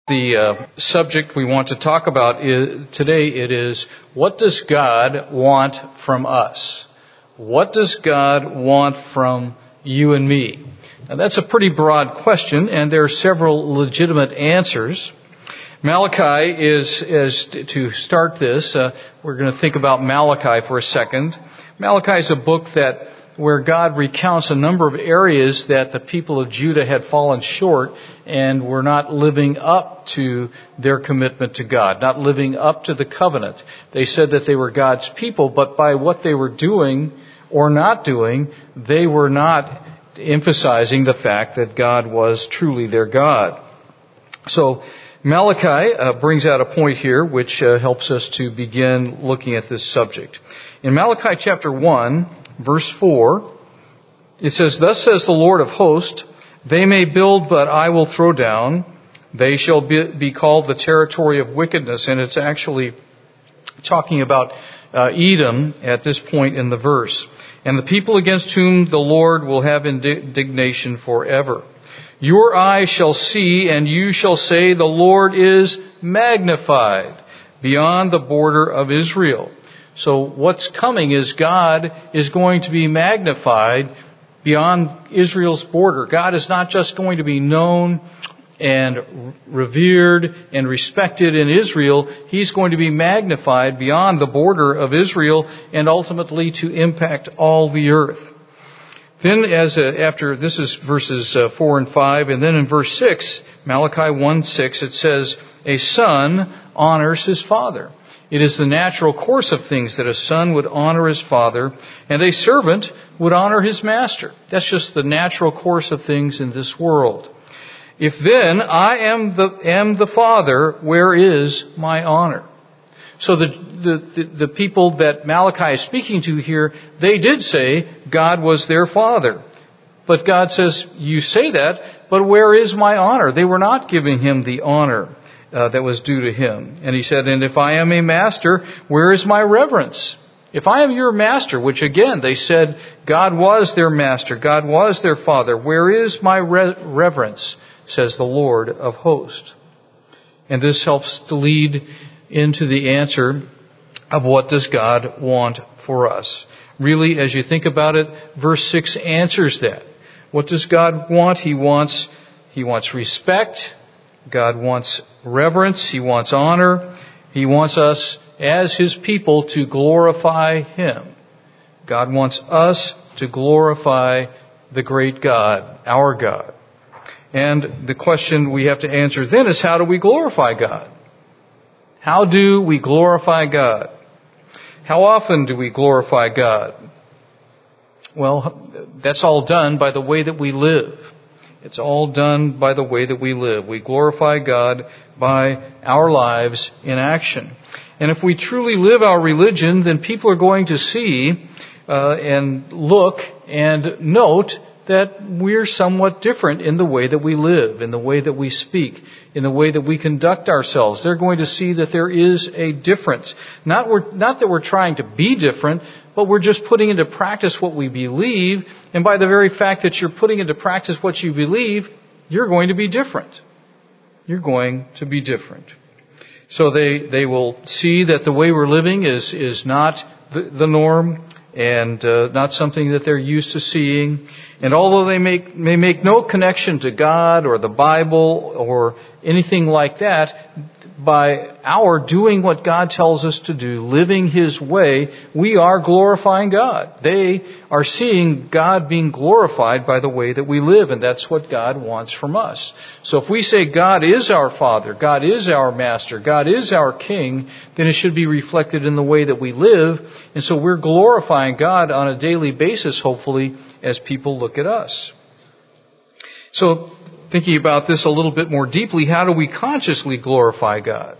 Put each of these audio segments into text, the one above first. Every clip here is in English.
The subject we want to talk about today, it is, what does God want from us? What does God want from you and me? Now, that's a pretty broad question, and there are several legitimate answers. Malachi to start this, we're going to think about Malachi for a second. Malachi is a book where God recounts a number of areas that the people of Judah had fallen short and were not living up to their commitment to God, not living up to the covenant. They said that they were God's people, but by what they were doing or not doing, they were not emphasizing the fact that God was truly their God. So Malachi brings out a point here which helps us to begin looking at this subject. In Malachi chapter 1, verse 4, it says, "Thus says the Lord of hosts, they may build, but I will throw down. They shall be called the territory of wickedness." And it's actually talking about Edom at this point in the verse. "And the people against whom the Lord will have indignation forever. Your eyes shall see, and you shall say, the Lord is magnified beyond the border of Israel." So what's coming is God is going to be magnified beyond Israel's border. God is not just going to be known and revered and respected in Israel. He's going to be magnified beyond the border of Israel and ultimately to impact all the earth. Then after this is verses 4 and 5, and then in verse 6, Malachi 1:6, it says, "A son honors his father. It is the natural course of things that a son would honor his father, and a servant would honor his master." That's just the natural course of things in this world. "If then I am the father, where is my honor?" So the people that Malachi is speaking to here, they did say God was their father. But God says, you say that, but where is my honor? They were not giving him the honor that was due to him. And he said, "And if I am a master, where is my reverence? If I am your master," which again, they said God was their master, God was their father, "where is my reverence, says the Lord of hosts." And this helps to lead into the answer of what does God want for us. Really, as you think about it, verse 6 answers that. What does God want? He wants respect. God wants reverence. He wants honor. He wants us as His people to glorify Him. God wants us to glorify the great God, our God. And the question we have to answer then is, how do we glorify God? How do we glorify God? How often do we glorify God? Well, that's all done by the way that we live. It's all done by the way that we live. We glorify God by our lives in action. And if we truly live our religion, then people are going to see and look and note that we're somewhat different in the way that we live, in the way that we speak, in the way that we conduct ourselves. They're going to see that there is a difference. Not that we're trying to be different, but we're just putting into practice what we believe. And by the very fact that you're putting into practice what you believe, you're going to be different. You're going to be different. So they will see that the way we're living is not the norm and not something that they're used to seeing. And although they may make no connection to God or the Bible or anything like that, by our doing what God tells us to do, living His way, we are glorifying God. They are seeing God being glorified by the way that we live, and that's what God wants from us. So if we say God is our Father, God is our Master, God is our King, then it should be reflected in the way that we live. And so we're glorifying God on a daily basis, hopefully, as people look at us. So, thinking about this a little bit more deeply, how do we consciously glorify God?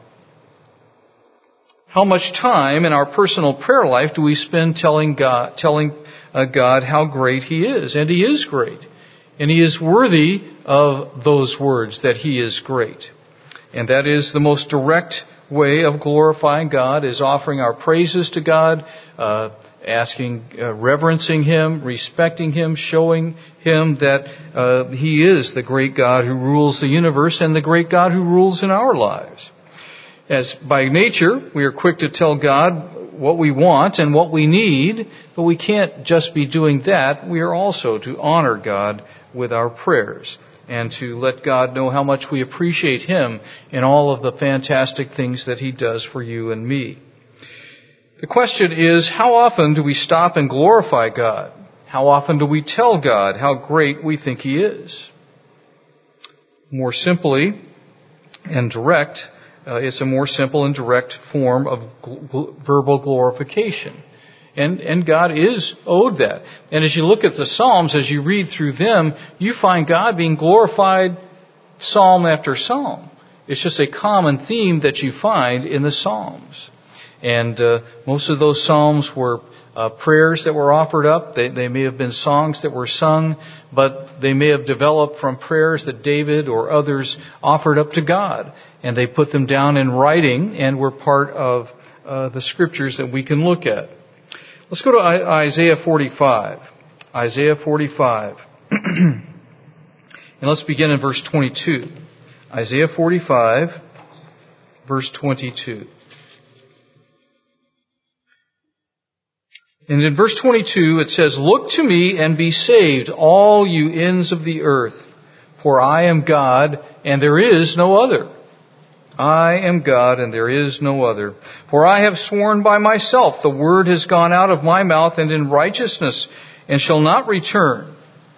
How much time in our personal prayer life do we spend telling God how great He is? And He is great. And He is worthy of those words, that He is great. And that is the most direct way of glorifying God, is offering our praises to God, reverencing Him, respecting Him, showing Him that He is the great God who rules the universe and the great God who rules in our lives. As by nature, we are quick to tell God what we want and what we need, but we can't just be doing that. We are also to honor God with our prayers and to let God know how much we appreciate Him in all of the fantastic things that He does for you and me. The question is, how often do we stop and glorify God? How often do we tell God how great we think He is? More simply and direct, it's a more simple and direct form of verbal glorification. And God is owed that. And as you look at the Psalms, as you read through them, you find God being glorified psalm after psalm. It's just a common theme that you find in the Psalms. And most of those Psalms were prayers that were offered up. They may have been songs that were sung, but they may have developed from prayers that David or others offered up to God. And they put them down in writing and were part of the scriptures that we can look at. Let's go to Isaiah 45. Isaiah 45. And let's begin in verse 22. Isaiah 45, verse 22. And in verse 22 it says, "Look to me and be saved, all you ends of the earth, for I am God and there is no other. I am God and there is no other. For I have sworn by myself, the word has gone out of my mouth and in righteousness and shall not return."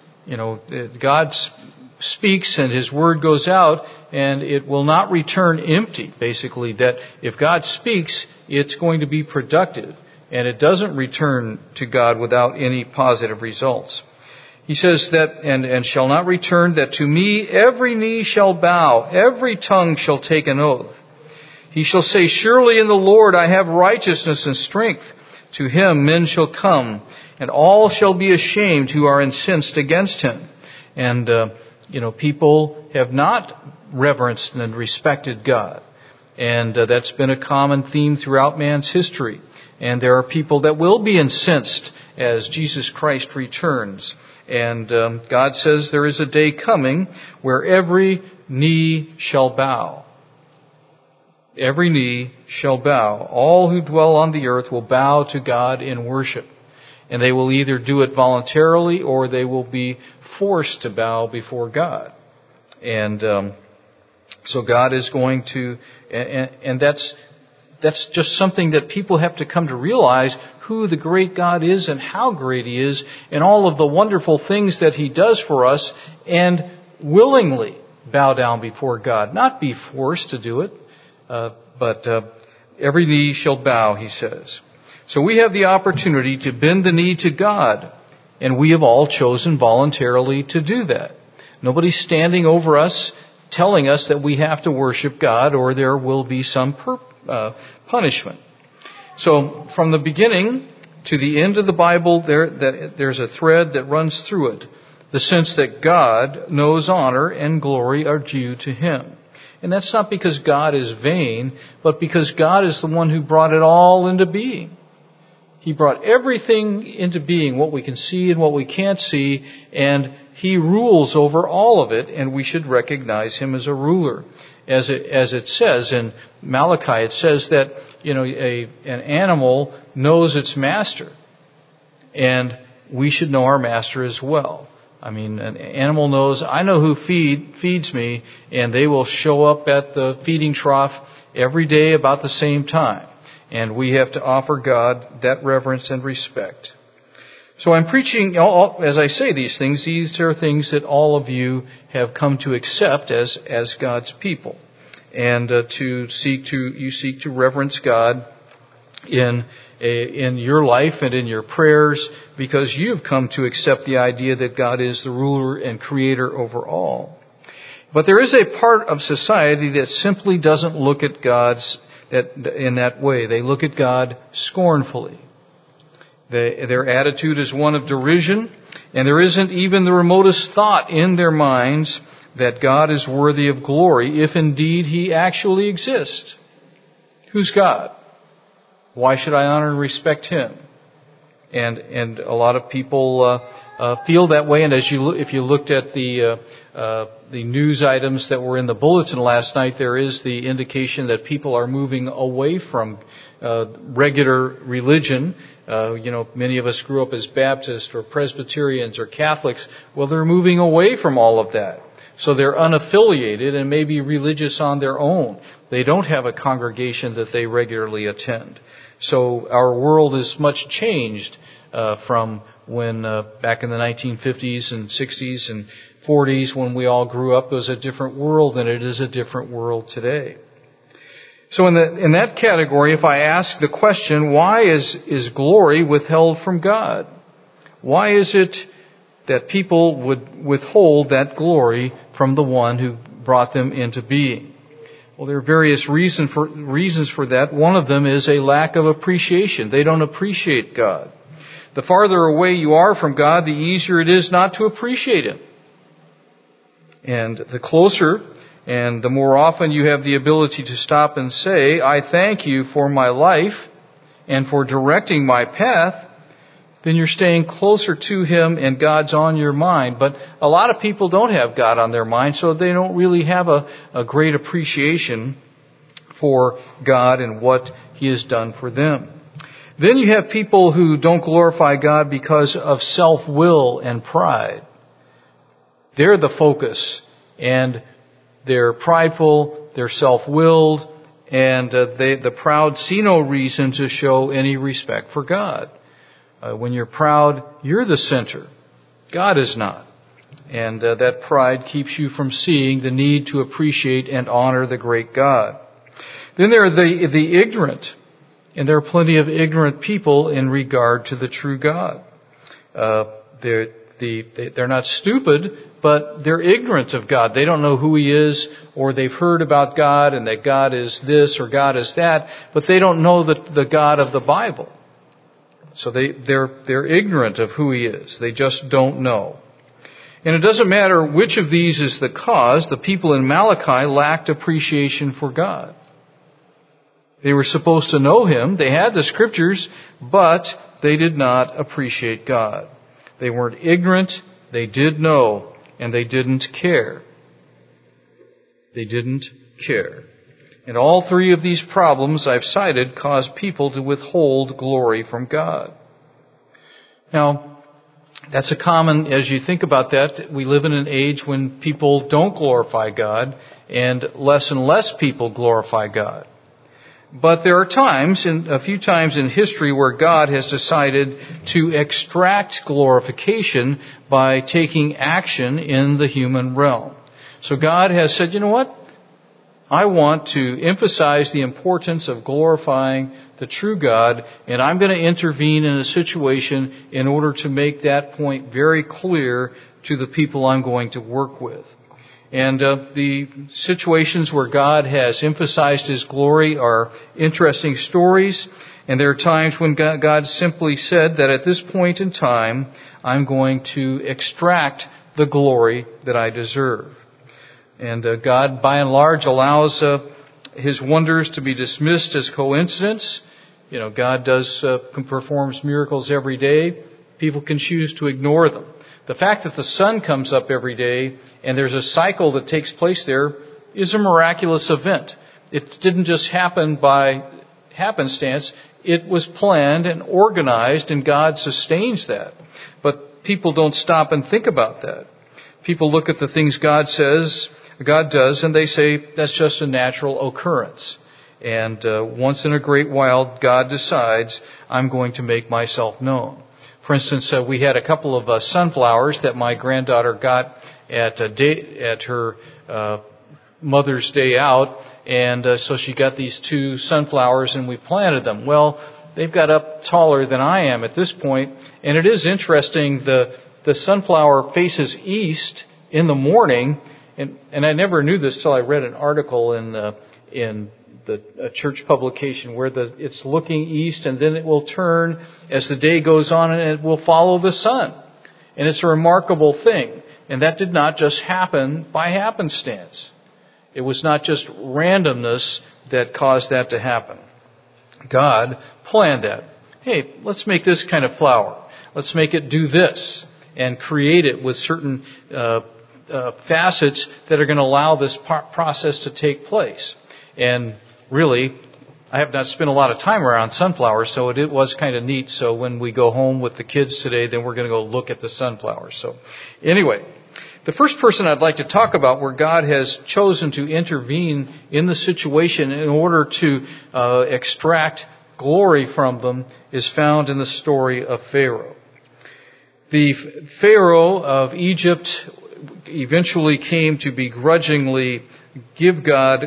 God speaks and His word goes out and it will not return empty. Basically, that if God speaks, it's going to be productive. And it doesn't return to God without any positive results. He says that, and shall not return, that to me every knee shall bow, every tongue shall take an oath. He shall say, surely in the Lord I have righteousness and strength. To Him men shall come, and all shall be ashamed who are incensed against Him. And, people have not reverenced and respected God. And that's been a common theme throughout man's history. And there are people that will be incensed as Jesus Christ returns. And God says there is a day coming where every knee shall bow. Every knee shall bow. All who dwell on the earth will bow to God in worship. And they will either do it voluntarily or they will be forced to bow before God. And so God is going to, and that's just something that people have to come to realize, who the great God is and how great He is and all of the wonderful things that He does for us, and willingly bow down before God. Not be forced to do it, but every knee shall bow, He says. So we have the opportunity to bend the knee to God, and we have all chosen voluntarily to do that. Nobody's standing over us telling us that we have to worship God or there will be some punishment. So from the beginning to the end of the Bible, there's a thread that runs through it. The sense that God knows honor and glory are due to Him. And that's not because God is vain, but because God is the one who brought it all into being. He brought everything into being, what we can see and what we can't see, and He rules over all of it, and we should recognize Him as a ruler. As it says in Malachi, it says that, an animal knows its master, and we should know our master as well. I mean, an animal knows, I know who feeds me, and they will show up at the feeding trough every day about the same time. And we have to offer God that reverence and respect. So I'm preaching, as I say these things, these are things that all of you have come to accept as God's people. And you seek to reverence God in your life and in your prayers, because you've come to accept the idea that God is the ruler and creator over all. But there is a part of society that simply doesn't look at God in that way. They look at God scornfully. Their attitude is one of derision, and there isn't even the remotest thought in their minds that God is worthy of glory, if indeed He actually exists. Who's God? Why should I honor and respect Him? And a lot of people feel that way. And if you looked at the news items that were in the bulletin last night, there is the indication that people are moving away from regular religion. Many of us grew up as Baptists or Presbyterians or Catholics. Well, they're moving away from all of that. So they're unaffiliated and maybe religious on their own. They don't have a congregation that they regularly attend. So our world is much changed from when back in the 1950s and 60s and 40s when we all grew up. It was a different world, and it is a different world today. So in that category, if I ask the question, why is glory withheld from God? Why is it that people would withhold that glory from the one who brought them into being? Well, there are various reasons for that. One of them is a lack of appreciation. They don't appreciate God. The farther away you are from God, the easier it is not to appreciate Him. And the closer and the more often you have the ability to stop and say, I thank you for my life and for directing my path, then you're staying closer to Him and God's on your mind. But a lot of people don't have God on their mind, so they don't really have a great appreciation for God and what He has done for them. Then you have people who don't glorify God because of self-will and pride. They're the focus, and they're prideful, they're self-willed, and the proud see no reason to show any respect for God. When you're proud, you're the center. God is not. And that pride keeps you from seeing the need to appreciate and honor the great God. Then there are the ignorant. And there are plenty of ignorant people in regard to the true God. They're not stupid, but they're ignorant of God. They don't know who He is, or they've heard about God and that God is this or God is that, but they don't know the God of the Bible. So they're ignorant of who He is. They just don't know. And it doesn't matter which of these is the cause. The people in Malachi lacked appreciation for God. They were supposed to know Him. They had the Scriptures, but they did not appreciate God. They weren't ignorant. They did know, and they didn't care. They didn't care. And all three of these problems I've cited cause people to withhold glory from God. Now, that's a common, as you think about that, we live in an age when people don't glorify God, and less people glorify God. But there are a few times in history where God has decided to extract glorification by taking action in the human realm. So God has said, you know what? I want to emphasize the importance of glorifying the true God, and I'm going to intervene in a situation in order to make that point very clear to the people I'm going to work with. And the situations where God has emphasized His glory are interesting stories. And there are times when God simply said that at this point in time, I'm going to extract the glory that I deserve. And God, by and large, allows His wonders to be dismissed as coincidence. God performs miracles every day. People can choose to ignore them. The fact that the sun comes up every day and there's a cycle that takes place there is a miraculous event. It didn't just happen by happenstance. It was planned and organized, and God sustains that. But people don't stop and think about that. People look at the things God does, and they say that's just a natural occurrence. And once in a great while, God decides, I'm going to make myself known. For instance, we had a couple of sunflowers that my granddaughter got at her Mother's Day out, and so she got these 2 sunflowers, and we planted them. Well, they've got up taller than I am at this point, and it is interesting. The sunflower faces east in the morning, and I never knew this till I read an article in a church publication where it's looking east, and then it will turn as the day goes on, and it will follow the sun. And it's a remarkable thing. And that did not just happen by happenstance. It was not just randomness that caused that to happen. God planned that. hey, let's make this kind of flour. Let's make it do this, and create it with certain facets that are going to allow this process to take place. And really, I have not spent a lot of time around sunflowers, so it was kind of neat. So when we go home with the kids today, then we're going to go look at the sunflowers. So anyway, the first person I'd like to talk about where God has chosen to intervene in the situation in order to extract glory from them is found in the story of Pharaoh. The Pharaoh of Egypt eventually came to begrudgingly give God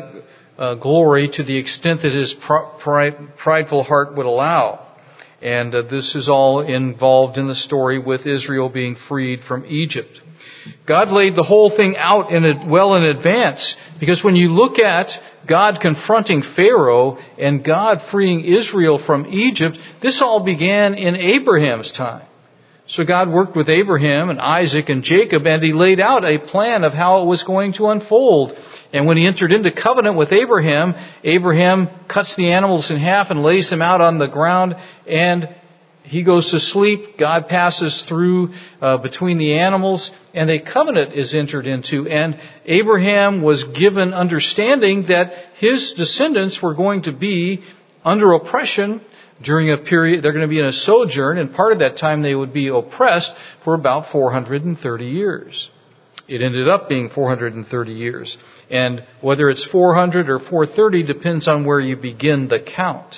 glory to the extent that his prideful heart would allow. And this is all involved in the story with Israel being freed from Egypt. God laid the whole thing out well in advance, because when you look at God confronting Pharaoh and God freeing Israel from Egypt, this all began in Abraham's time. So God worked with Abraham and Isaac and Jacob, and he laid out a plan of how it was going to unfold. And when he entered into covenant with Abraham, Abraham cuts the animals in half and lays them out on the ground, and he goes to sleep. God passes through between the animals, and a covenant is entered into. And Abraham was given understanding that his descendants were going to be under oppression during a period. They're going to be in a sojourn, and part of that time they would be oppressed for about 430 years. It ended up being 430 years. And whether it's 400 or 430 depends on where you begin the count.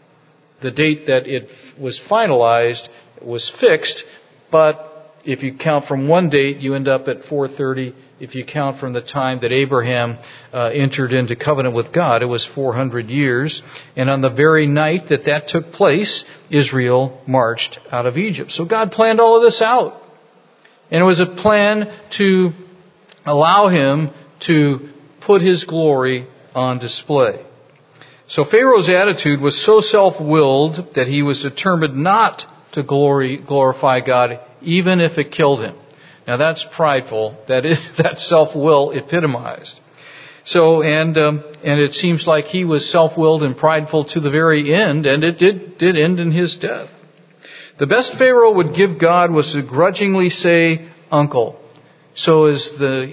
The date that it was finalized was fixed, but if you count from one date, you end up at 430. If you count from the time that Abraham entered into covenant with God, it was 400 years. And on the very night that took place, Israel marched out of Egypt. So God planned all of this out. And it was a plan to allow him to put his glory on display. So Pharaoh's attitude was so self-willed that he was determined not to glorify God, even if it killed him. Now that's prideful. That's self-will epitomized. So, and it seems like he was self-willed and prideful to the very end, and it did end in his death. The best Pharaoh would give God was to grudgingly say, "Uncle." So as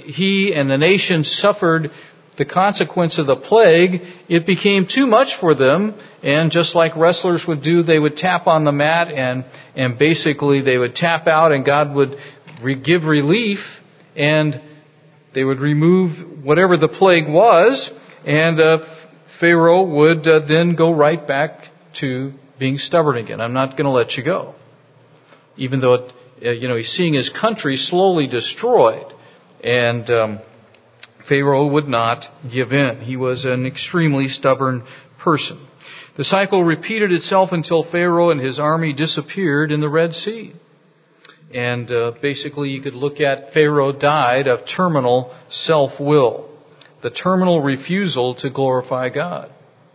he and the nation suffered the consequence of the plague, it became too much for them, and just like wrestlers would do, they would tap on the mat and basically they would tap out, and God would give relief, and they would remove whatever the plague was, and Pharaoh would then go right back to being stubborn again. I'm not going to let you go. Even though he's seeing his country slowly destroyed, and Pharaoh would not give in. He was an extremely stubborn person. The cycle repeated itself until Pharaoh and his army disappeared in the Red Sea. And basically you could look at Pharaoh died of terminal self-will, the terminal refusal to glorify God.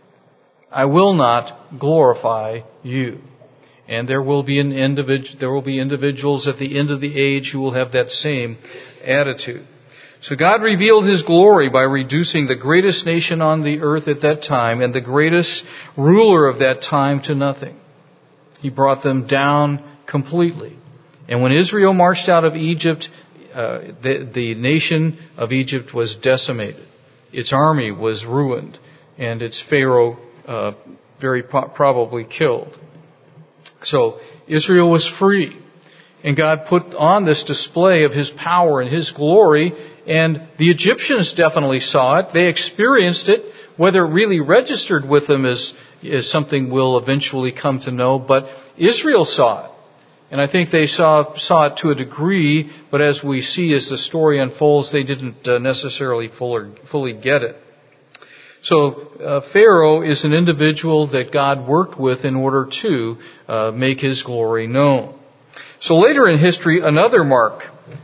I will not glorify you. And there will be individuals at the end of the age who will have that same attitude. So God revealed his glory by reducing the greatest nation on the earth at that time and the greatest ruler of that time to nothing. He brought them down completely. And when Israel marched out of Egypt, the nation of Egypt was decimated. Its army was ruined, and its Pharaoh very probably killed. So Israel was free. And God put on this display of his power and his glory, and the Egyptians definitely saw it. They experienced it. Whether it really registered with them is something we'll eventually come to know, but Israel saw it. And I think they saw it to a degree, but as we see as the story unfolds, they didn't necessarily fully get it. So Pharaoh is an individual that God worked with in order to make his glory known. So later in history, another monarch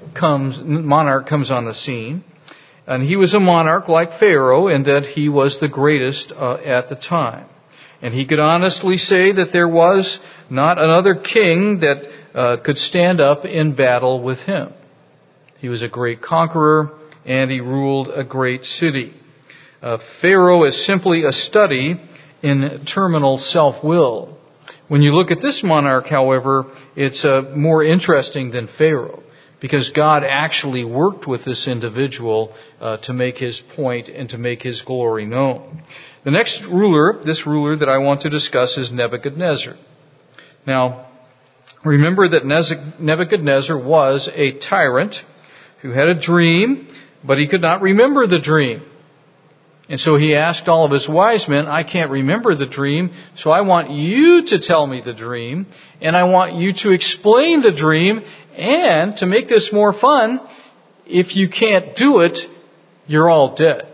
comes on the scene, and he was a monarch like Pharaoh in that he was the greatest at the time. And he could honestly say that there was not another king that could stand up in battle with him. He was a great conqueror, and he ruled a great city. Pharaoh is simply a study in terminal self-will. When you look at this monarch, however, it's more interesting than Pharaoh, because God actually worked with this individual to make his point and to make his glory known. The next ruler, this ruler that I want to discuss, is Nebuchadnezzar. Now, remember that Nebuchadnezzar was a tyrant who had a dream, but he could not remember the dream. And so he asked all of his wise men, I can't remember the dream, so I want you to tell me the dream, and I want you to explain the dream, and to make this more fun, if you can't do it, you're all dead.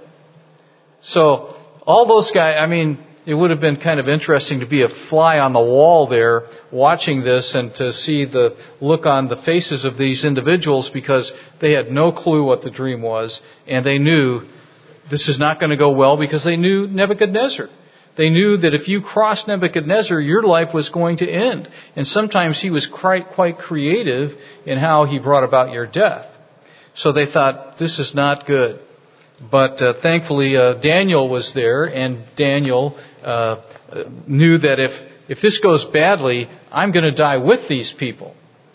So all those guys, it would have been kind of interesting to be a fly on the wall there watching this and to see the look on the faces of these individuals, because they had no clue what the dream was, and they knew this is not going to go well, because they knew Nebuchadnezzar. They knew that if you crossed Nebuchadnezzar, your life was going to end. And sometimes he was quite creative in how he brought about your death. So they thought, this is not good. But thankfully, Daniel was there, and Daniel knew that if this goes badly, I'm going to die with these people.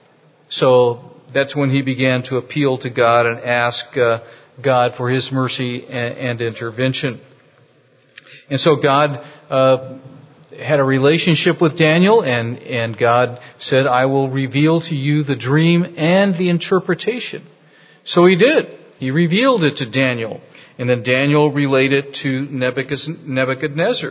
So that's when he began to appeal to God and ask God for His mercy and intervention. And so God had a relationship with Daniel, and God said, I will reveal to you the dream and the interpretation. So He did. He revealed it to Daniel. And then Daniel related to Nebuchadnezzar.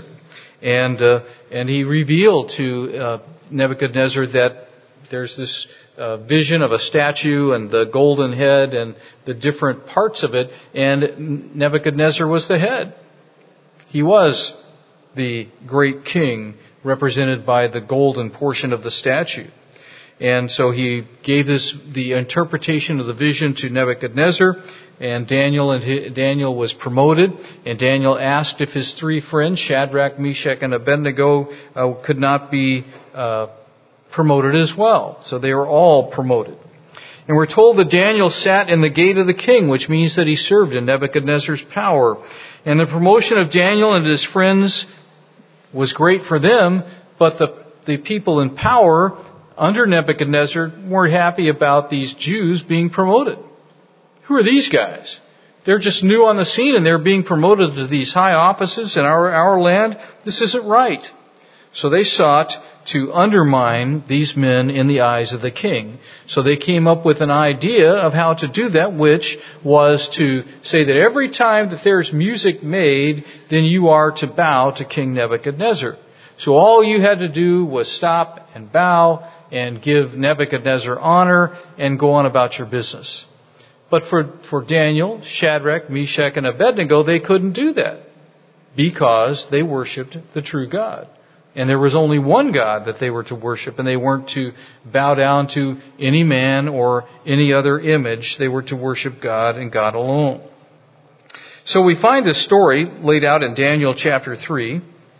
And he revealed to Nebuchadnezzar that there's this vision of a statue and the golden head and the different parts of it, and Nebuchadnezzar was the head. He was the great king represented by the golden portion of the statue. And so he gave the interpretation of the vision to Nebuchadnezzar, and Daniel was promoted, and Daniel asked if his three friends, Shadrach, Meshach, and Abednego, could not be promoted as well. So they were all promoted. And we're told that Daniel sat in the gate of the king, which means that he served in Nebuchadnezzar's power. And the promotion of Daniel and his friends was great for them, but the people in power under Nebuchadnezzar weren't happy about these Jews being promoted. Who are these guys? They're just new on the scene, and they're being promoted to these high offices in our land. This isn't right. So they sought to undermine these men in the eyes of the king. So they came up with an idea of how to do that, which was to say that every time that there's music made, then you are to bow to King Nebuchadnezzar. So all you had to do was stop and bow and give Nebuchadnezzar honor and go on about your business. But for Daniel, Shadrach, Meshach, and Abednego, they couldn't do that because they worshipped the true God. And there was only one God that they were to worship, and they weren't to bow down to any man or any other image. They were to worship God and God alone. So we find this story laid out in Daniel chapter 3.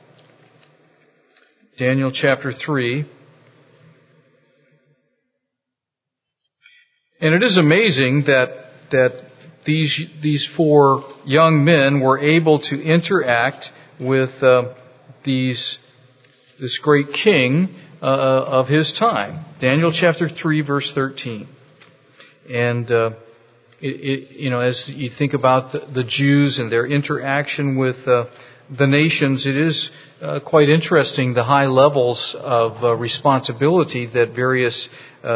Daniel chapter 3. And it is amazing that these four young men were able to interact with this great king of his time. Daniel chapter 3, verse 13. And as you think about the Jews and their interaction with the nations, it is quite interesting the high levels of responsibility that various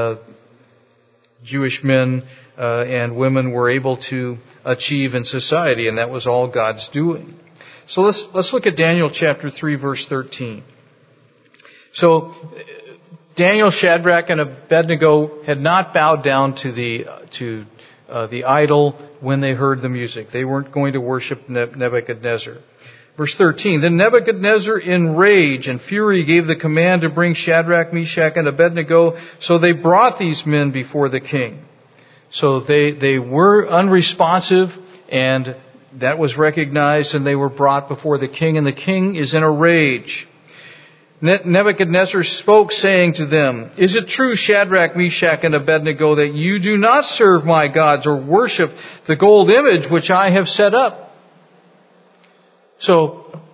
Jewish men and women were able to achieve in society, and that was all God's doing. So let's look at Daniel chapter 3, verse 13. So Daniel, Shadrach, and Abednego had not bowed down to the idol when they heard the music. They weren't going to worship Nebuchadnezzar. Verse 13, Then Nebuchadnezzar in rage and fury gave the command to bring Shadrach, Meshach, and Abednego. So they brought these men before the king. So they were unresponsive, and that was recognized, and they were brought before the king, and the king is in a rage. Nebuchadnezzar spoke, saying to them, Is it true, Shadrach, Meshach, and Abednego, that you do not serve my gods or worship the gold image which I have set up? So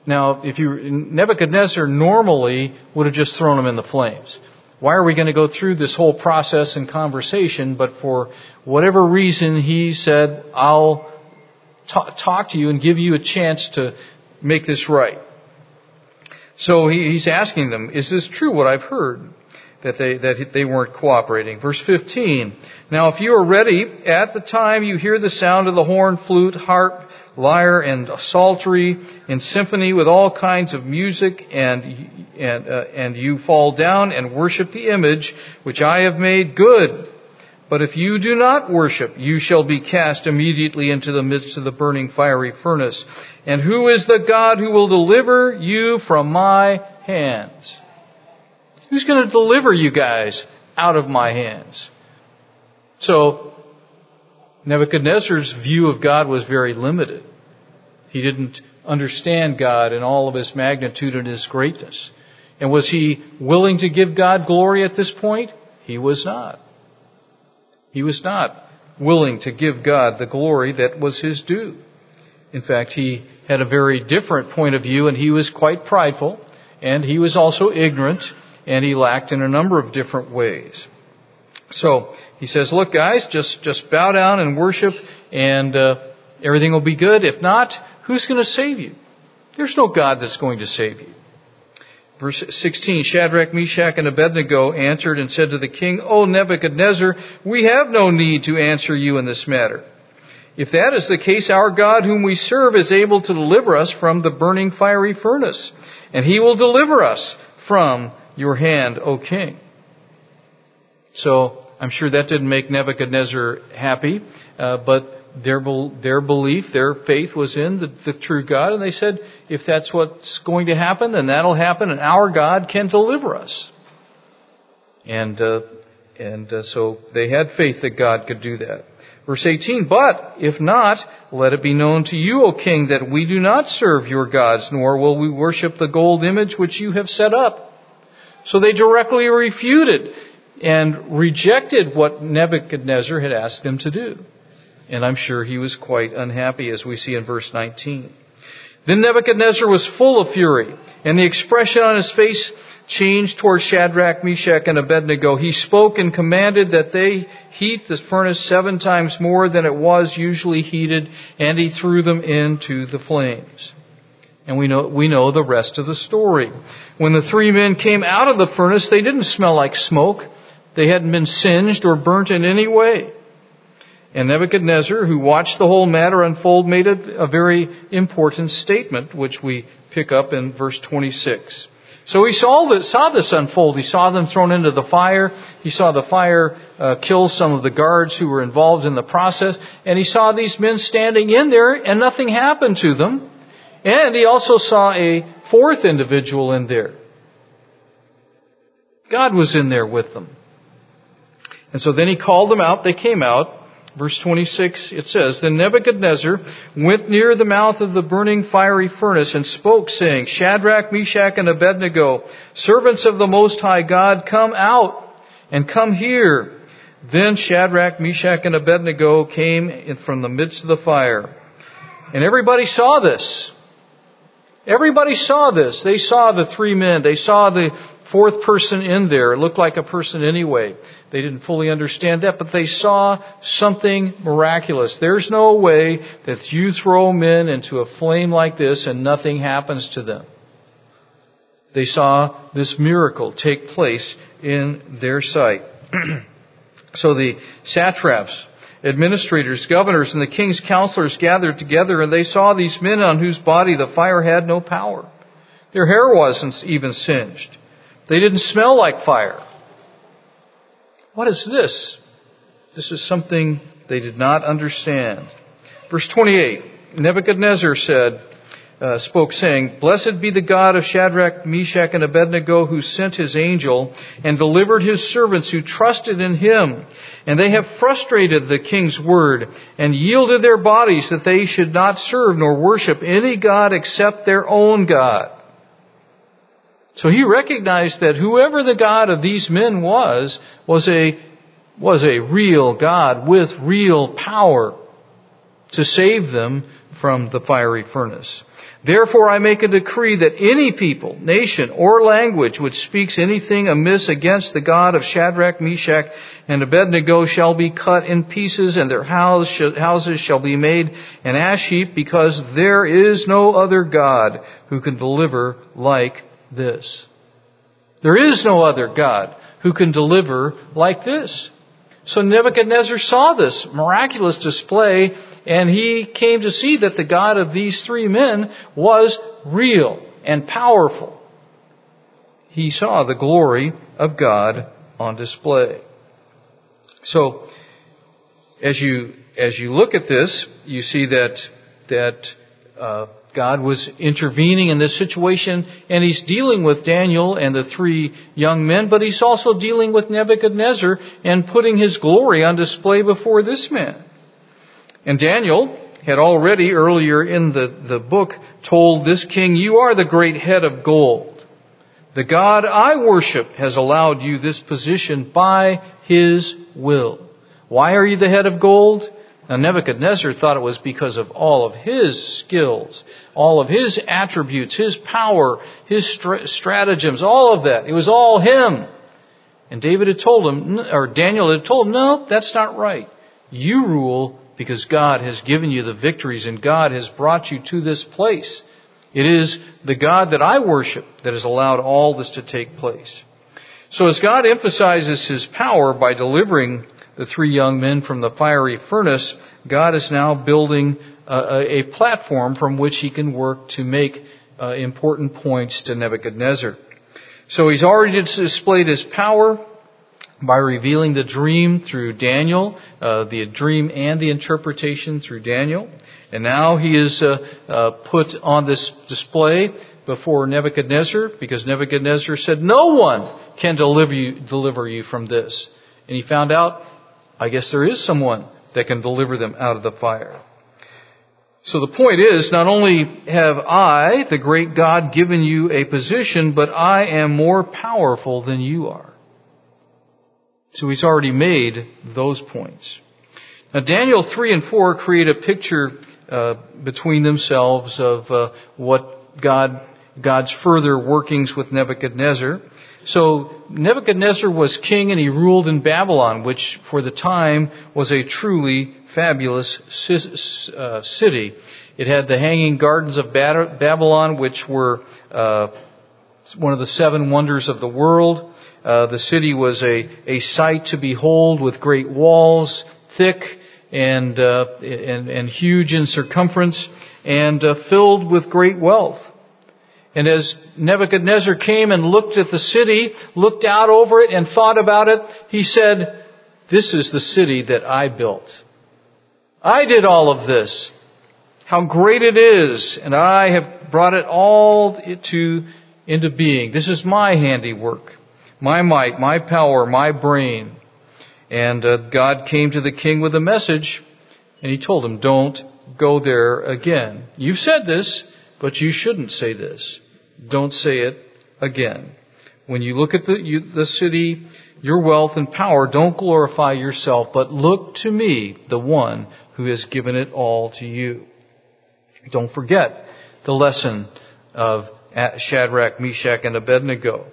Now, Nebuchadnezzar normally would have just thrown them in the flames. Why are we going to go through this whole process and conversation? But for whatever reason, he said, I'll talk to you and give you a chance to make this right. So he's asking them, is this true what I've heard? That they weren't cooperating. Verse 15, now if you are ready, at the time you hear the sound of the horn, flute, harp, lyre, and psaltery, in symphony with all kinds of music, and you fall down and worship the image which I have made, good. But if you do not worship, you shall be cast immediately into the midst of the burning fiery furnace. And who is the God who will deliver you from my hands? Who's going to deliver you guys out of my hands? So, Nebuchadnezzar's view of God was very limited. He didn't understand God in all of His magnitude and His greatness. And was he willing to give God glory at this point? He was not. He was not willing to give God the glory that was His due. In fact, he had a very different point of view, and he was quite prideful, and he was also ignorant, and he lacked in a number of different ways. So he says, look guys, just bow down and worship, and everything will be good. If not, who's going to save you? There's no God that's going to save you. Verse 16, Shadrach, Meshach, and Abednego answered and said to the king, O Nebuchadnezzar, we have no need to answer you in this matter. If that is the case, our God whom we serve is able to deliver us from the burning fiery furnace, and He will deliver us from your hand, O king. So I'm sure that didn't make Nebuchadnezzar happy, but their belief, their faith was in the true God, and they said, if that's what's going to happen, then that'll happen, and our God can deliver us. And so they had faith that God could do that. Verse 18, but if not, let it be known to you, O king, that we do not serve your gods, nor will we worship the gold image which you have set up. So they directly refuted and rejected what Nebuchadnezzar had asked them to do. And I'm sure he was quite unhappy, as we see in verse 19. Then Nebuchadnezzar was full of fury, and the expression on his face changed toward Shadrach, Meshach, and Abednego. He spoke and commanded that they heat the furnace 7 times more than it was usually heated, and he threw them into the flames. And we know the rest of the story. When the 3 men came out of the furnace, they didn't smell like smoke. They hadn't been singed or burnt in any way. And Nebuchadnezzar, who watched the whole matter unfold, made a very important statement, which we pick up in verse 26. So he saw this unfold. He saw them thrown into the fire. He saw the fire kill some of the guards who were involved in the process. And he saw these men standing in there, and nothing happened to them. And he also saw a 4th individual in there. God was in there with them. And so then he called them out. They came out. Verse 26, it says, Then Nebuchadnezzar went near the mouth of the burning fiery furnace and spoke, saying, Shadrach, Meshach, and Abednego, servants of the Most High God, come out and come here. Then Shadrach, Meshach, and Abednego came from the midst of the fire. And everybody saw this. Everybody saw this. They saw the 3 men. They saw the 4th person in there. It looked like a person anyway. They didn't fully understand that, but they saw something miraculous. There's no way that you throw men into a flame like this and nothing happens to them. They saw this miracle take place in their sight. So the satraps, administrators, governors, and the king's counselors gathered together, and they saw these men on whose body the fire had no power. Their hair wasn't even singed. They didn't smell like fire. What is this? This is something they did not understand. Verse 28, Nebuchadnezzar spoke, saying, Blessed be the God of Shadrach, Meshach, and Abednego, who sent His angel and delivered His servants who trusted in Him. And they have frustrated the king's word and yielded their bodies that they should not serve nor worship any god except their own God. So he recognized that whoever the God of these men was a real God with real power to save them from the fiery furnace. Therefore I make a decree that any people, nation, or language which speaks anything amiss against the God of Shadrach, Meshach, and Abednego shall be cut in pieces, and their houses shall be made an ash heap, because there is no other God who can deliver like this. There is no other God who can deliver like this. So Nebuchadnezzar saw this miraculous display, and he came to see that the God of these three men was real and powerful. He saw the glory of God on display. So, as you look at this, you see that God was intervening in this situation, and He's dealing with Daniel and the three young men, but He's also dealing with Nebuchadnezzar and putting His glory on display before this man. And Daniel had already earlier in the book told this king, "You are the great head of gold. The God I worship has allowed you this position by His will." Why are you the head of gold? Now Nebuchadnezzar thought it was because of all of his skills, all of his attributes, his power, his stratagems, all of that. It was all him. And David had told him, or Daniel had told him, no, that's not right. You rule because God has given you the victories and God has brought you to this place. It is the God that I worship that has allowed all this to take place. So as God emphasizes His power by delivering the three young men from the fiery furnace, God is now building a platform from which He can work to make important points to Nebuchadnezzar. So He's already displayed His power by revealing the dream through Daniel, the dream and the interpretation through Daniel. And now He is put on this display before Nebuchadnezzar, because Nebuchadnezzar said, "No one can deliver you from this." And he found out, I guess there is someone that can deliver them out of the fire. So the point is, not only have I, the great God, given you a position, but I am more powerful than you are. So He's already made those points. Now Daniel 3 and 4 create a picture between themselves of what God's further workings with Nebuchadnezzar. So Nebuchadnezzar was king, and he ruled in Babylon, which for the time was a truly fabulous city. It had the Hanging Gardens of Babylon, which were one of the seven wonders of the world. The city was a sight to behold, with great walls, thick and huge in circumference, and filled with great wealth. And as Nebuchadnezzar came and looked at the city, looked out over it and thought about it, he said, "This is the city that I built. I did all of this. How great it is, and I have brought it all into being. This is my handiwork, my might, my power, my brain." And God came to the king with a message, and He told him, "Don't go there again. You've said this, but you shouldn't say this. Don't say it again. When you look at the city, your wealth and power, don't glorify yourself, but look to me, the one who has given it all to you." Don't forget the lesson of Shadrach, Meshach, and Abednego.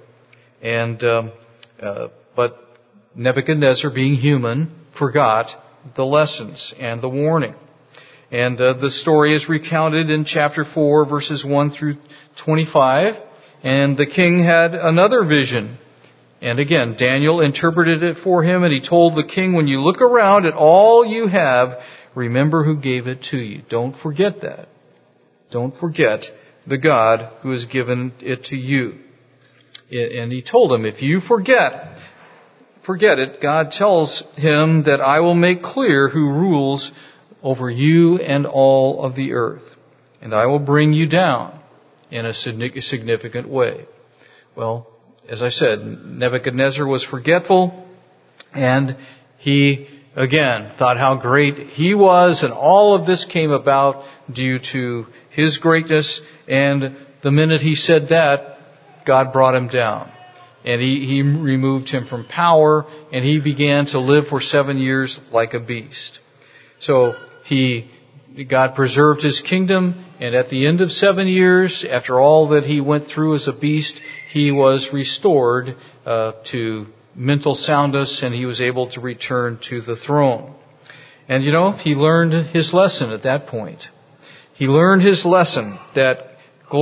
But Nebuchadnezzar, being human, forgot the lessons and the warning. And the story is recounted in chapter 4, verses 1 through 25. And the king had another vision. And again, Daniel interpreted it for him, and he told the king, "When you look around at all you have, remember who gave it to you." Don't forget that. Don't forget the God who has given it to you. And he told him, if you forget it, God tells him that I will make clear who rules over you and all of the earth, and I will bring you down in a significant way. Well, as I said, Nebuchadnezzar was forgetful, and he, again, thought how great he was, and all of this came about due to his greatness, and the minute he said that, God brought him down. And he removed him from power, and he began to live for 7 years like a beast. So he God preserved his kingdom, and at the end of 7 years, after all that he went through as a beast, he was restored to mental soundness, and he was able to return to the throne. And he learned his lesson at that point. He learned his lesson that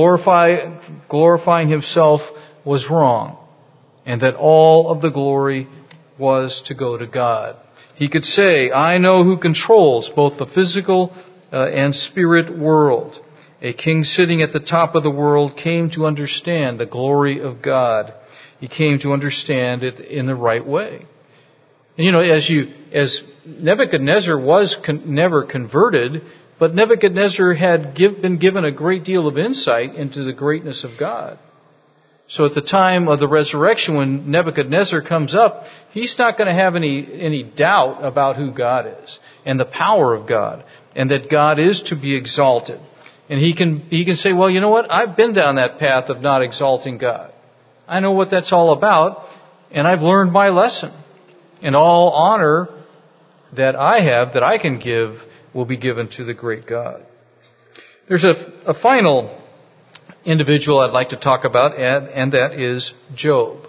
glorifying himself was wrong, and that all of the glory was to go to God. He could say, I know who controls both the physical and spirit world. A king sitting at the top of the world came to understand the glory of God. He came to understand it in the right way. And as Nebuchadnezzar was never converted, but Nebuchadnezzar had been given a great deal of insight into the greatness of God. So at the time of the resurrection, when Nebuchadnezzar comes up, he's not going to have any doubt about who God is and the power of God, and that God is to be exalted. And he can say, well, you know what? I've been down that path of not exalting God. I know what that's all about, and I've learned my lesson. And all honor that I have, that I can give, will be given to the great God. There's a final individual I'd like to talk about, and that is Job.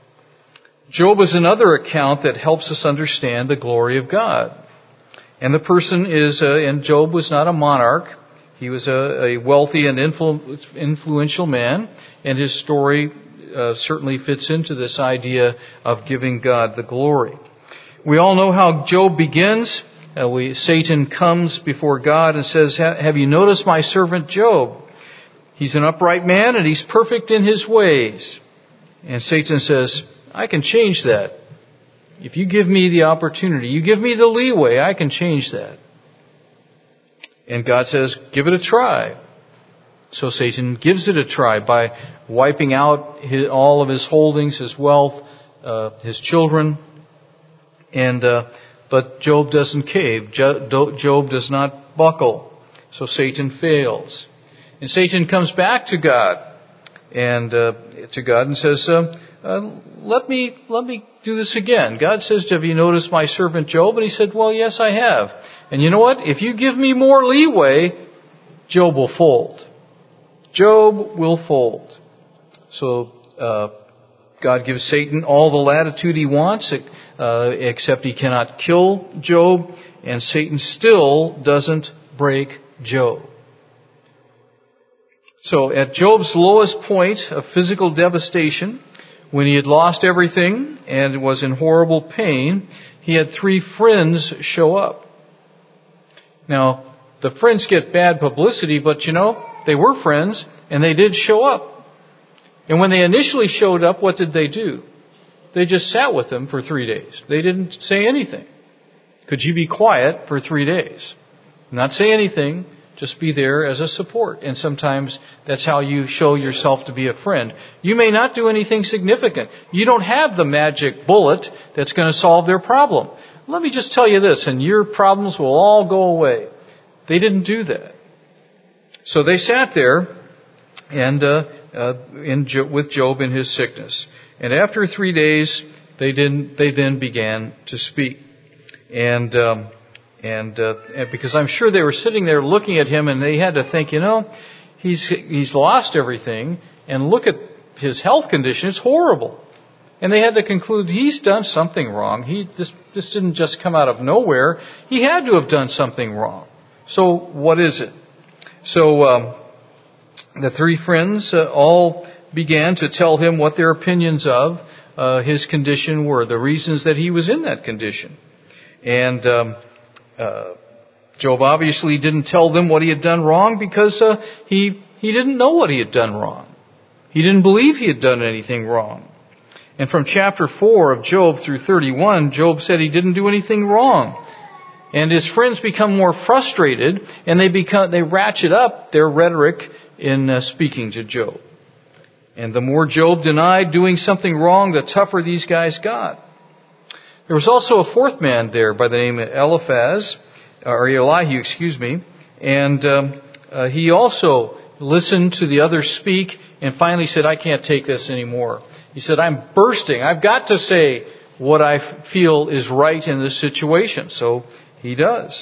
Job is another account that helps us understand the glory of God. And the person and Job was not a monarch. He was a wealthy and influential man, and his story certainly fits into this idea of giving God the glory. We all know how Job begins. Satan comes before God and says, have you noticed my servant Job? He's an upright man and he's perfect in his ways. And Satan says, I can change that. If you give me the opportunity, you give me the leeway, I can change that. And God says, give it a try. So Satan gives it a try by wiping out all of his holdings, his wealth, his children. But Job doesn't cave. Job does not buckle. So Satan fails. And Satan comes back to God and says, let me do this again. God says, have you noticed my servant Job? And he said, well, yes, I have. And you know what? If you give me more leeway, Job will fold. Job will fold. So God gives Satan all the latitude he wants, except he cannot kill Job, and Satan still doesn't break Job. So at Job's lowest point of physical devastation, when he had lost everything and was in horrible pain, he had 3 friends show up. Now, the friends get bad publicity, but they were friends and they did show up. And when they initially showed up, what did they do? They just sat with him for 3 days. They didn't say anything. Could you be quiet for 3 days? Not say anything, just be there as a support. And sometimes that's how you show yourself to be a friend. You may not do anything significant. You don't have the magic bullet that's going to solve their problem. Let me just tell you this, and your problems will all go away. They didn't do that. So they sat there and with Job in his sickness. And after 3 days, they then began to speak. And because I'm sure they were sitting there looking at him, and they had to think, he's lost everything, and look at his health condition; it's horrible. And they had to conclude he's done something wrong. This didn't just come out of nowhere. He had to have done something wrong. So what is it? So the 3 friends all began to tell him what their opinions of his condition were, the reasons that he was in that condition. And Job obviously didn't tell them what he had done wrong because he didn't know what he had done wrong. He didn't believe he had done anything wrong. And from chapter 4 of Job through 31, Job said he didn't do anything wrong. And his friends become more frustrated, and they ratchet up their rhetoric in speaking to Job. And the more Job denied doing something wrong, the tougher these guys got. There was also a 4th man there by the name of Elihu, and he also listened to the others speak and finally said, I can't take this anymore. He said, I'm bursting. I've got to say what I feel is right in this situation. So he does.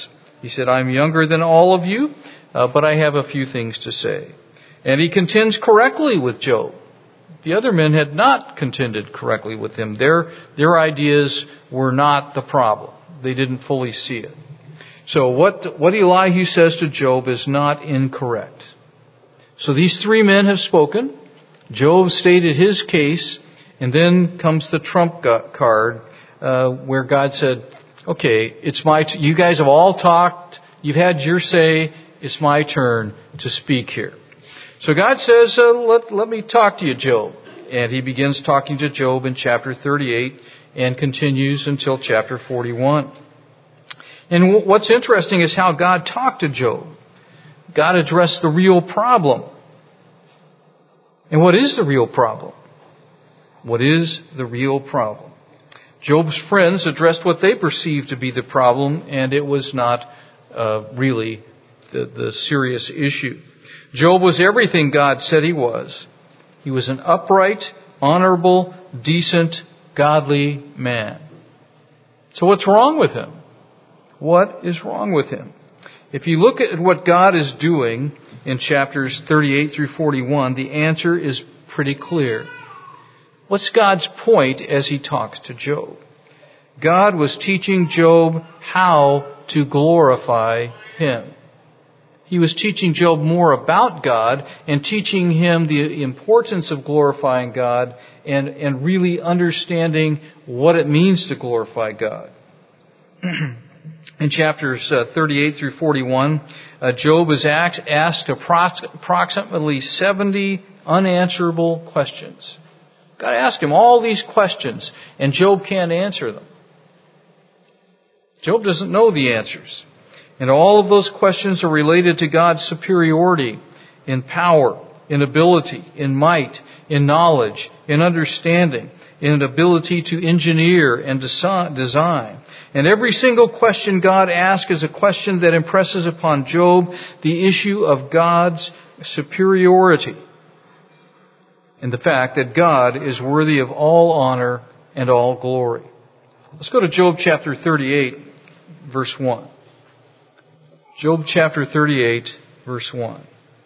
He said, I'm younger than all of you, but I have a few things to say. And he contends correctly with Job. The other men had not contended correctly with him. Their ideas were not the problem. They didn't fully see it. So what Elihu says to Job is not incorrect. So these three men have spoken. Job stated his case, and then comes the trump card, where God said, okay, you guys have all talked, you've had your say, it's my turn to speak here. So God says, let me talk to you, Job. And he begins talking to Job in chapter 38 and continues until chapter 41. And what's interesting is how God talked to Job. God addressed the real problem. And what is the real problem? What is the real problem? Job's friends addressed what they perceived to be the problem, and it was not really the serious issue. Job was everything God said he was. He was an upright, honorable, decent, godly man. So what's wrong with him? What is wrong with him? If you look at what God is doing in chapters 38 through 41, the answer is pretty clear. What's God's point as he talks to Job? God was teaching Job how to glorify him. He was teaching Job more about God and teaching him the importance of glorifying God and really understanding what it means to glorify God. In chapters 38 through 41, Job is asked approximately 70 unanswerable questions. God asked him all these questions, and Job can't answer them. Job doesn't know the answers. And all of those questions are related to God's superiority in power, in ability, in might, in knowledge, in understanding, in ability to engineer and design. And every single question God asks is a question that impresses upon Job the issue of God's superiority and the fact that God is worthy of all honor and all glory. Let's go to Job chapter 38, verse 1. Job chapter 38, verse 1.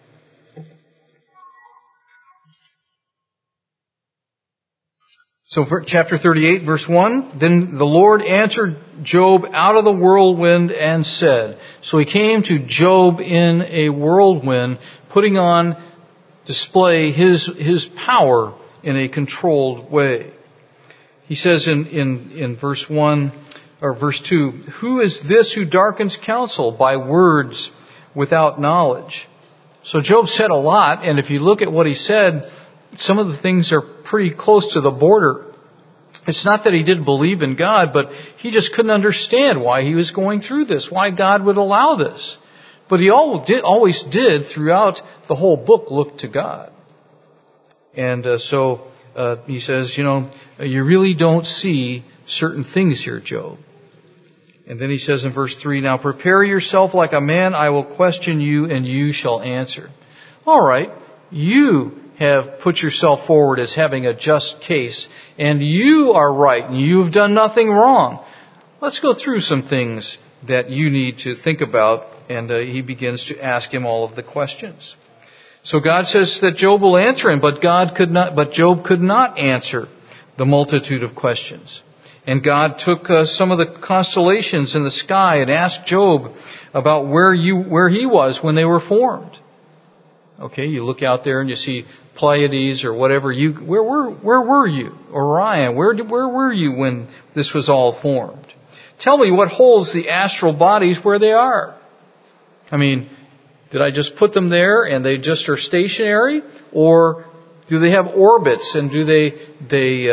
So for chapter 38, verse 1, then the Lord answered Job out of the whirlwind and said. So he came to Job in a whirlwind, putting on display his power in a controlled way. He says in verse 1, or verse 2, who is this who darkens counsel by words without knowledge? So Job said a lot, and if you look at what he said, some of the things are pretty close to the border. It's not that he didn't believe in God, but he just couldn't understand why he was going through this, why God would allow this. But he always did throughout the whole book look to God. And so he says, you really don't see certain things here, Job. And then he says in verse 3, now prepare yourself like a man, I will question you and you shall answer. All right, you have put yourself forward as having a just case, and you are right, and you have done nothing wrong. Let's go through some things that you need to think about, and he begins to ask him all of the questions. So God says that Job will answer him, but Job could not answer the multitude of questions. And God took some of the constellations in the sky and asked Job about where he was when they were formed. Okay, you look out there and you see Pleiades or whatever. Where were you? Orion, where were you when this was all formed? Tell me what holds the astral bodies where they are. I mean, did I just put them there and they just are stationary, or do they have orbits and do they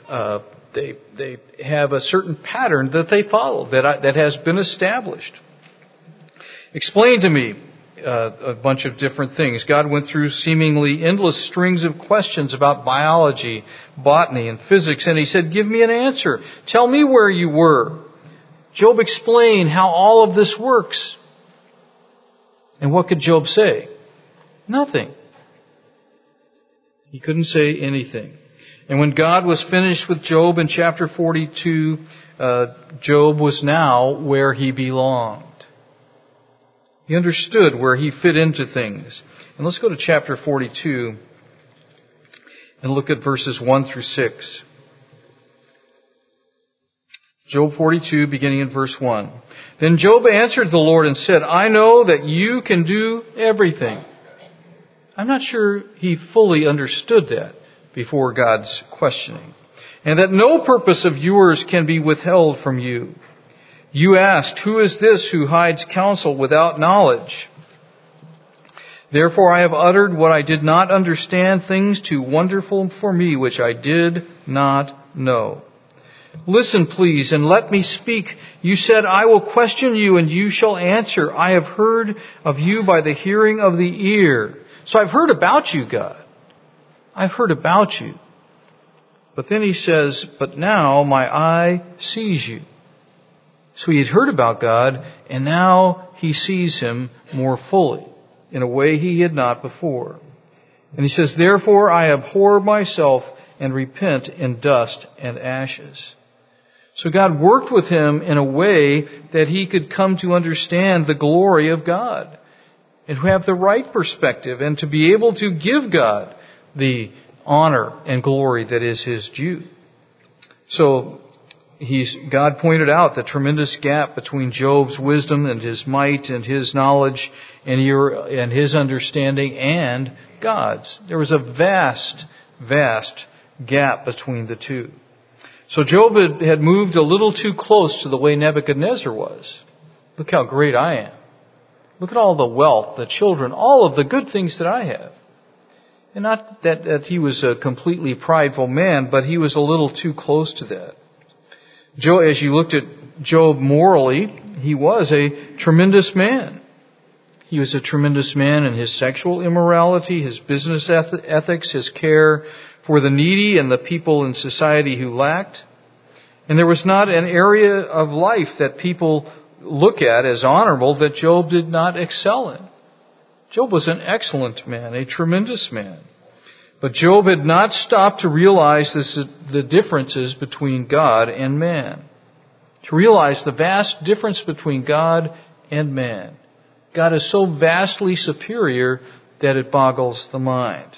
have a certain pattern that they follow that has been established? Explain to me a bunch of different things. God went through seemingly endless strings of questions about biology, botany, and physics, and he said, give me an answer. Tell me where you were. Job explained how all of this works. And what could Job say? Nothing. He couldn't say anything. And when God was finished with Job in chapter 42, Job was now where he belonged. He understood where he fit into things. And let's go to chapter 42 and look at verses 1 through 6. Job 42, beginning in verse 1. Then Job answered the Lord and said, I know that you can do everything. I'm not sure he fully understood that before God's questioning. And that no purpose of yours can be withheld from you. You asked, who is this who hides counsel without knowledge? Therefore I have uttered what I did not understand, things too wonderful for me which I did not know. Listen, please, and let me speak. You said, I will question you, and you shall answer. I have heard of you by the hearing of the ear. So I've heard about you, God. I've heard about you. But then he says, but now my eye sees you. So he had heard about God, and now he sees him more fully, in a way he had not before. And he says, therefore I abhor myself and repent in dust and ashes. So God worked with him in a way that he could come to understand the glory of God and to have the right perspective and to be able to give God the honor and glory that is his due. So God pointed out the tremendous gap between Job's wisdom and his might and his knowledge and his understanding and God's. There was a vast, vast gap between the two. So Job had moved a little too close to the way Nebuchadnezzar was. Look how great I am. Look at all the wealth, the children, all of the good things that I have. And not that he was a completely prideful man, but he was a little too close to that. As you looked at Job morally, he was a tremendous man. He was a tremendous man in his sexual immorality, his business ethics, his care for the needy and the people in society who lacked. And there was not an area of life that people look at as honorable that Job did not excel in. Job was an excellent man, a tremendous man. But Job had not stopped to realize the differences between God and man. To realize the vast difference between God and man. God is so vastly superior that it boggles the mind.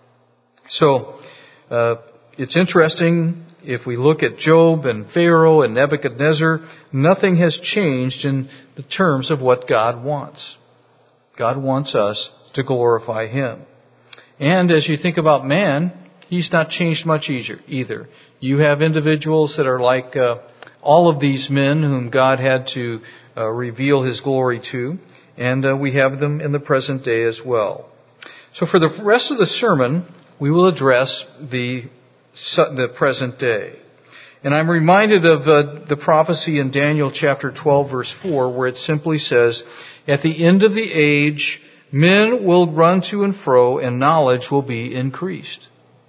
So, it's interesting, if we look at Job and Pharaoh and Nebuchadnezzar, nothing has changed in the terms of what God wants. God wants us to glorify him. And as you think about man, he's not changed much either. You have individuals that are like all of these men whom God had to reveal his glory to, and we have them in the present day as well. So for the rest of the sermon, we will address the present day. And I'm reminded of the prophecy in Daniel chapter 12 verse 4 where it simply says, at the end of the age, men will run to and fro and knowledge will be increased.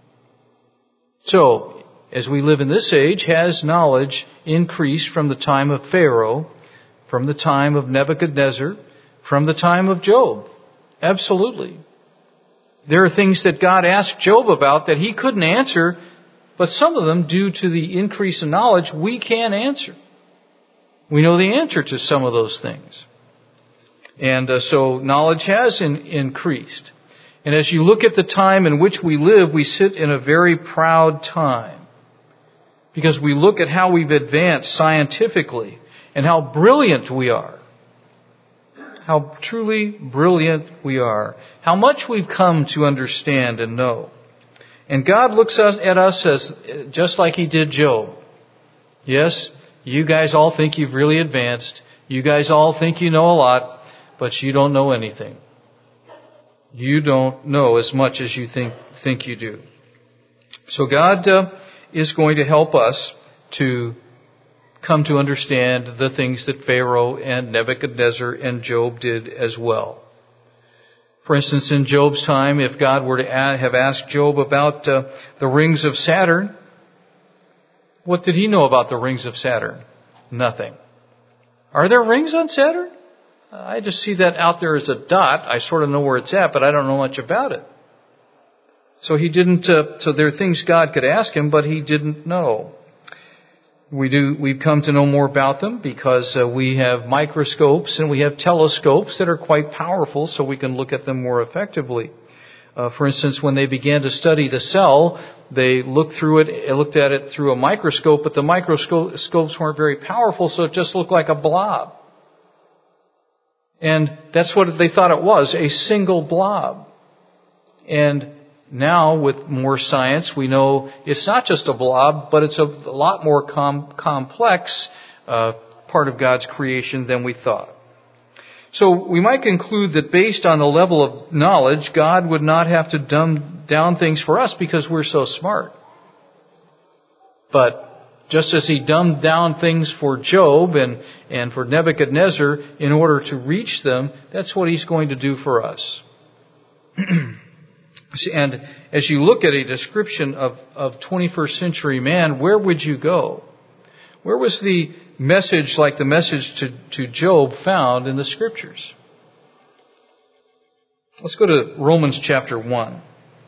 So, as we live in this age, has knowledge increased from the time of Pharaoh, from the time of Nebuchadnezzar, from the time of Job? Absolutely. There are things that God asked Job about that he couldn't answer, but some of them, due to the increase in knowledge, we can answer. We know the answer to some of those things. And so knowledge has increased. And as you look at the time in which we live, we sit in a very proud time. Because we look at how we've advanced scientifically and how brilliant we are. How truly brilliant we are. How much we've come to understand and know. And God looks at us as just like he did Job. Yes, you guys all think you've really advanced. You guys all think you know a lot. But you don't know anything. You don't know as much as you think you do. So God is going to help us to come to understand the things that Pharaoh and Nebuchadnezzar and Job did as well. For instance, in Job's time, if God were to have asked Job about the rings of Saturn, what did he know about the rings of Saturn? Nothing. Are there rings on Saturn? I just see that out there as a dot. I sort of know where it's at, but I don't know much about it. So he didn't, so there are things God could ask him, but he didn't know. We've come to know more about them because we have microscopes and we have telescopes that are quite powerful, so we can look at them more effectively. For instance, when they began to study the cell, they looked at it through a microscope, but the microscopes weren't very powerful, so it just looked like a blob. And that's what they thought it was, a single blob. And now, with more science, we know it's not just a blob, but it's a lot more complex part of God's creation than we thought. So we might conclude that based on the level of knowledge, God would not have to dumb down things for us because we're so smart. But just as He dumbed down things for Job and for Nebuchadnezzar in order to reach them, that's what He's going to do for us. And as you look at a description of 21st century man, where would you go? Where was the message like the message to Job found in the Scriptures? Let's go to Romans chapter 1.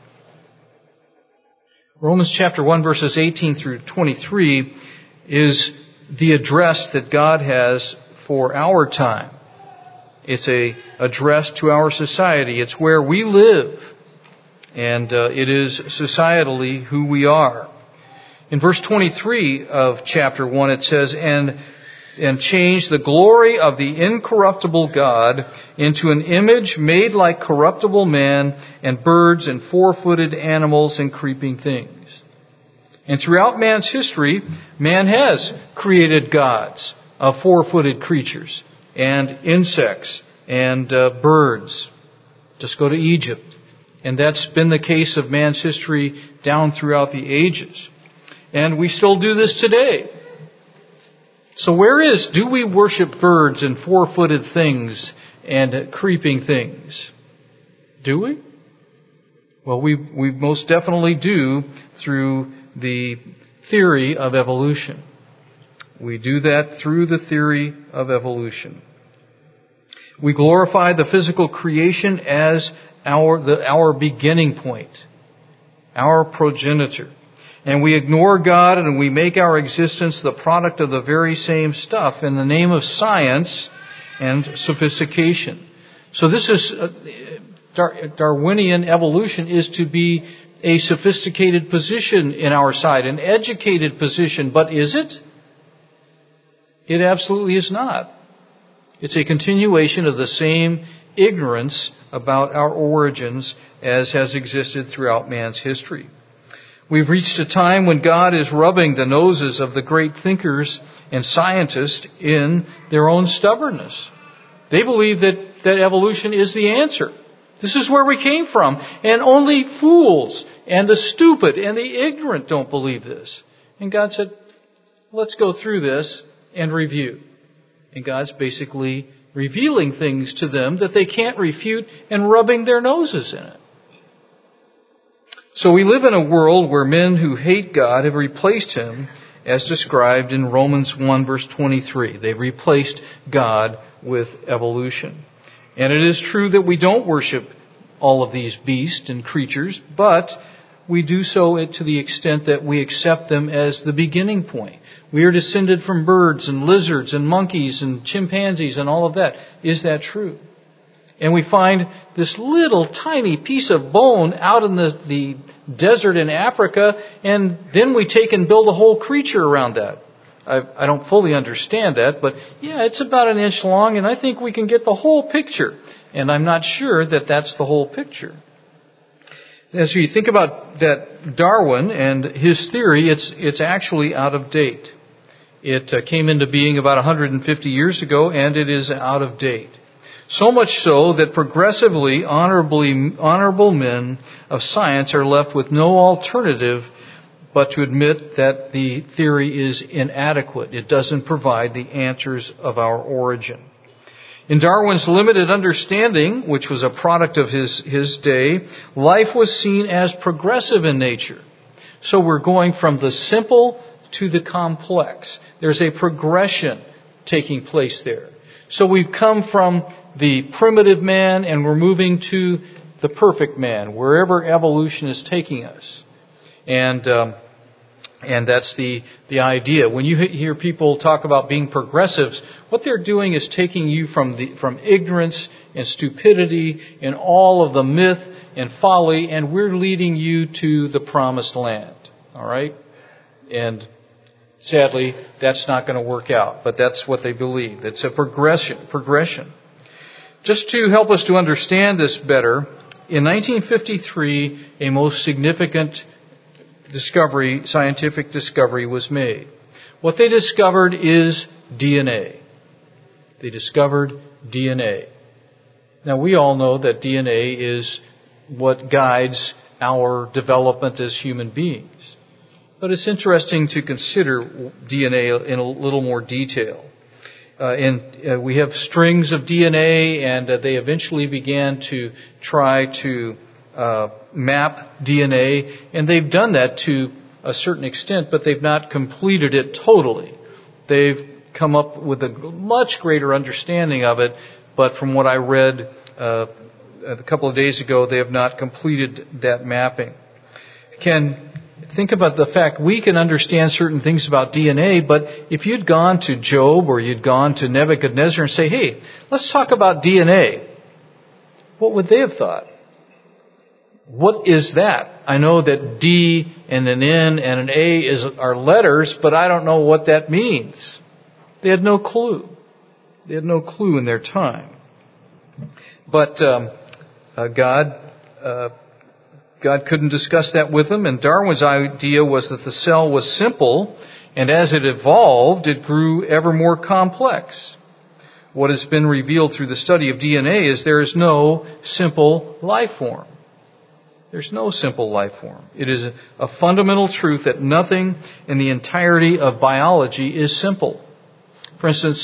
Romans chapter 1 verses 18 through 23 is the address that God has for our time. It's an address to our society. It's where we live. And it is societally who we are. In verse 23 of chapter 1 it says, and change the glory of the incorruptible God into an image made like corruptible man and birds and four-footed animals and creeping things. And throughout man's history, man has created gods of four-footed creatures and insects and birds. Just go to Egypt. And that's been the case of man's history down throughout the ages. And we still do this today. So do we worship birds and four-footed things and creeping things? Do we? Well, we most definitely do through the theory of evolution. We do that through the theory of evolution. We glorify the physical creation as our beginning point, our progenitor. And we ignore God and we make our existence the product of the very same stuff in the name of science and sophistication. So this is, Darwinian evolution is to be a sophisticated position in our side, an educated position, but is it? It absolutely is not. It's a continuation of the same ignorance about our origins as has existed throughout man's history. We've reached a time when God is rubbing the noses of the great thinkers and scientists in their own stubbornness. They believe that evolution is the answer. This is where we came from. And only fools and the stupid and the ignorant don't believe this. And God said, let's go through this and review. And God's basically revealing things to them that they can't refute and rubbing their noses in it. So we live in a world where men who hate God have replaced Him as described in Romans 1 verse 23. They've replaced God with evolution. And it is true that we don't worship all of these beasts and creatures, but we do so to the extent that we accept them as the beginning point. We are descended from birds and lizards and monkeys and chimpanzees and all of that. Is that true? And we find this little tiny piece of bone out in the desert in Africa, and then we take and build a whole creature around that. I don't fully understand that, but yeah, it's about an inch long, and I think we can get the whole picture. And I'm not sure that that's the whole picture. As you think about that Darwin and his theory, it's actually out of date. It came into being about 150 years ago, and it is out of date. So much so that progressively honorable men of science are left with no alternative but to admit that the theory is inadequate. It doesn't provide the answers of our origin. In Darwin's limited understanding, which was a product of his day, life was seen as progressive in nature. So we're going from the simple to the complex. There's a progression taking place there. So we've come from the primitive man and we're moving to the perfect man, wherever evolution is taking us. And And that's the idea. When you hear people talk about being progressives, what they're doing is taking you from ignorance and stupidity and all of the myth and folly, and we're leading you to the promised land. All right? And sadly, that's not going to work out, but that's what they believe. It's a progression. Just to help us to understand this better, in 1953, a most significant scientific discovery was made. What they discovered is DNA. They discovered DNA. Now, we all know that DNA is what guides our development as human beings. But it's interesting to consider DNA in a little more detail. We have strings of DNA, and they eventually began to try to map DNA, and they've done that to a certain extent, but they've not completed it totally. They've come up with a much greater understanding of it, but from what I read a couple of days ago, they have not completed that mapping. Think about the fact we can understand certain things about DNA, but if you'd gone to Job or you'd gone to Nebuchadnezzar and say, hey, let's talk about DNA, what would they have thought? What is that? I know that D and an N and an A are letters, but I don't know what that means. They had no clue. They had no clue in their time. But God couldn't discuss that with them, and Darwin's idea was that the cell was simple, and as it evolved, it grew ever more complex. What has been revealed through the study of DNA is there is no simple life form. There's no simple life form. It is a fundamental truth that nothing in the entirety of biology is simple. For instance,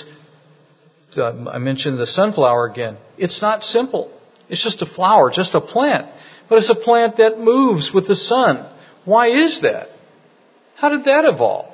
I mentioned the sunflower again. It's not simple. It's just a flower, just a plant. But it's a plant that moves with the sun. Why is that? How did that evolve?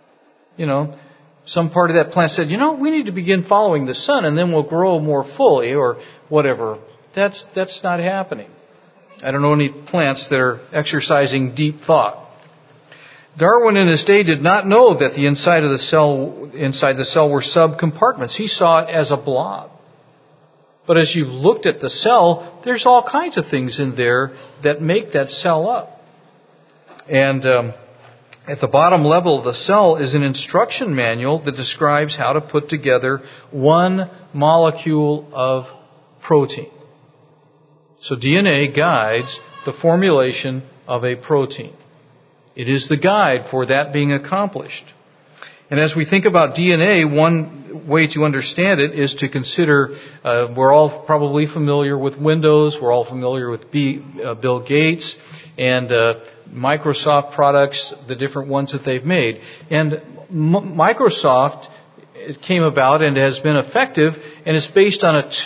Some part of that plant said, we need to begin following the sun and then we'll grow more fully or whatever. That's not happening. I don't know any plants that are exercising deep thought. Darwin in his day did not know that the inside the cell were subcompartments. He saw it as a blob. But as you've looked at the cell, there's all kinds of things in there that make that cell up. And at the bottom level of the cell is an instruction manual that describes how to put together one molecule of protein. So DNA guides the formulation of a protein. It is the guide for that being accomplished. And as we think about DNA, one way to understand it is to consider, we're all probably familiar with Windows, we're all familiar with Bill Gates, and Microsoft products, the different ones that they've made. And Microsoft came about and has been effective, and it's based on a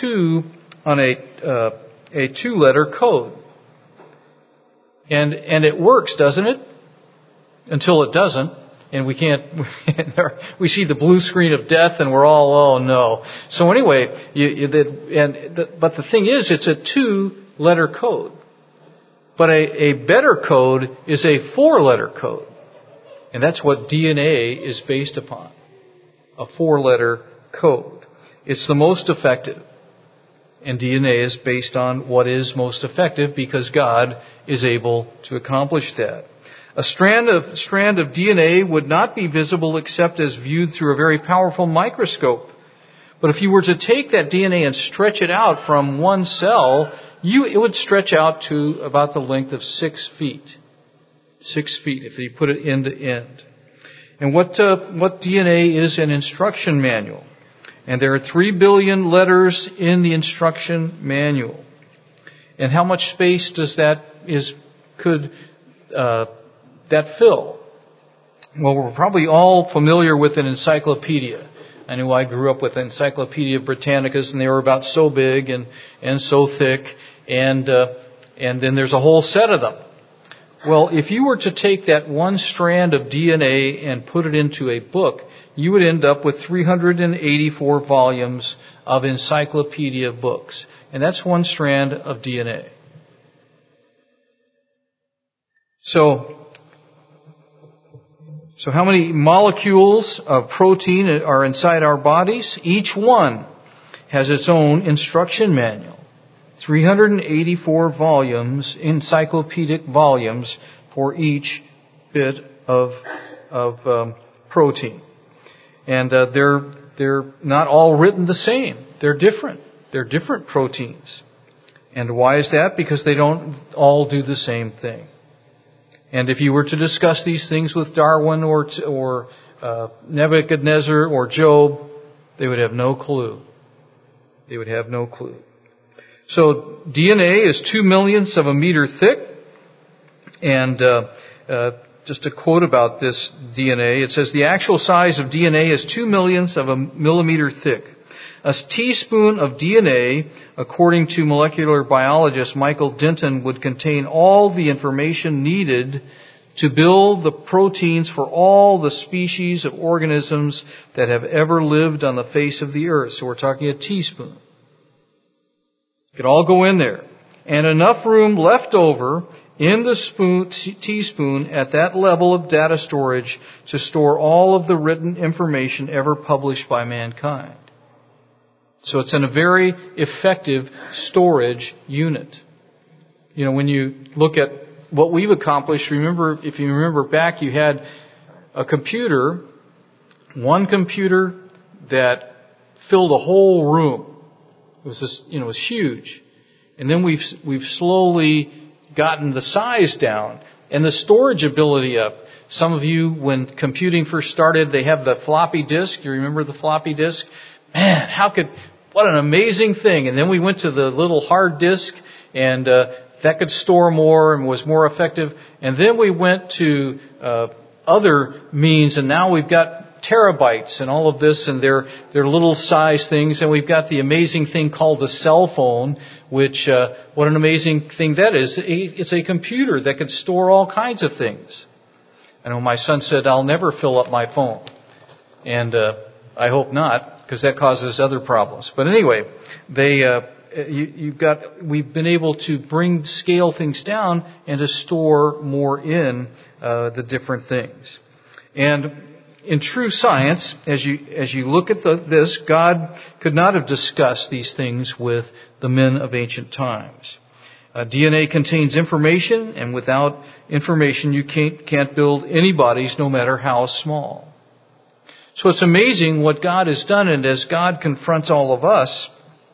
two-letter code. And it works, doesn't it? Until it doesn't. And we we see the blue screen of death and we're all, oh no. So anyway, but the thing is, it's a two-letter code. But a better code is a four-letter code. And that's what DNA is based upon. A four-letter code. It's the most effective. And DNA is based on what is most effective because God is able to accomplish that. A strand of DNA would not be visible except as viewed through a very powerful microscope. But if you were to take that DNA and stretch it out from one cell, it would stretch out to about the length of 6 feet. 6 feet if you put it end to end. And what DNA is? An instruction manual. And there are 3 billion letters in the instruction manual. And how much space does could that fill? Well, we're probably all familiar with an encyclopedia. I know I grew up with Encyclopedia Britannicas, and they were about so big and so thick, and then there's a whole set of them. Well, if you were to take that one strand of DNA and put it into a book, you would end up with 384 volumes of encyclopedia books. And that's one strand of DNA. So how many molecules of protein are inside our bodies? Each one has its own instruction manual. 384 volumes, encyclopedic volumes for each bit of protein. And they're not all written the same. They're different. They're different proteins. And why is that? Because they don't all do the same thing. And if you were to discuss these things with Darwin or Nebuchadnezzar or Job, they would have no clue. They would have no clue. So DNA is 2 millionths of a meter thick. And just a quote about this DNA, it says the actual size of DNA is 2 millionths of a millimeter thick. A teaspoon of DNA, according to molecular biologist Michael Denton, would contain all the information needed to build the proteins for all the species of organisms that have ever lived on the face of the earth. So we're talking a teaspoon. It could all go in there. And enough room left over in the teaspoon at that level of data storage to store all of the written information ever published by mankind. So it's in a very effective storage unit. You know, when you look at what we've accomplished, if you remember back, you had a computer, one computer that filled a whole room. It was it was huge. And then we've slowly gotten the size down and the storage ability up. Some of you, when computing first started, they have the floppy disk. You remember the floppy disk? Man, what an amazing thing. And then we went to the little hard disk, and that could store more and was more effective. And then we went to other means, and now we've got terabytes and all of this, and they're little size things. And we've got the amazing thing called the cell phone, which, what an amazing thing that is. It's a computer that can store all kinds of things. I know my son said, I'll never fill up my phone. And I hope not, because that causes other problems. But anyway, we've been able to scale things down and to store more in the different things. And in true science, as you look at this, God could not have discussed these things with the men of ancient times. DNA contains information, and without information, you can't build any bodies, no matter how small. So it's amazing what God has done, and as God confronts all of us,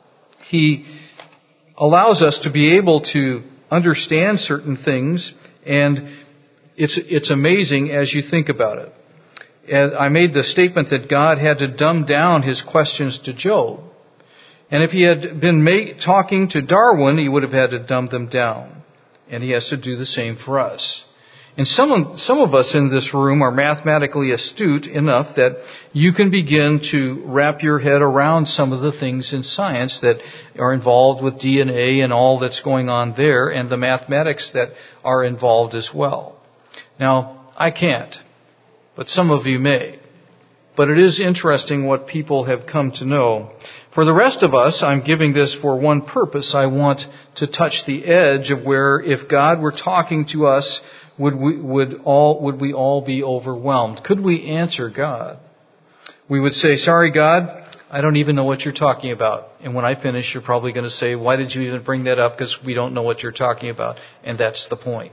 He allows us to be able to understand certain things, and it's amazing as you think about it. And I made the statement that God had to dumb down His questions to Job. And if He had been talking to Darwin, He would have had to dumb them down. And He has to do the same for us. And some of us in this room are mathematically astute enough that you can begin to wrap your head around some of the things in science that are involved with DNA and all that's going on there, and the mathematics that are involved as well. Now, I can't, but some of you may. But it is interesting what people have come to know. For the rest of us, I'm giving this for one purpose. I want to touch the edge of where, if God were talking to us, would we all be overwhelmed? Could we answer God? We would say, sorry, God, I don't even know what you're talking about. And when I finish, you're probably going to say, why did you even bring that up? Because we don't know what you're talking about. And that's the point.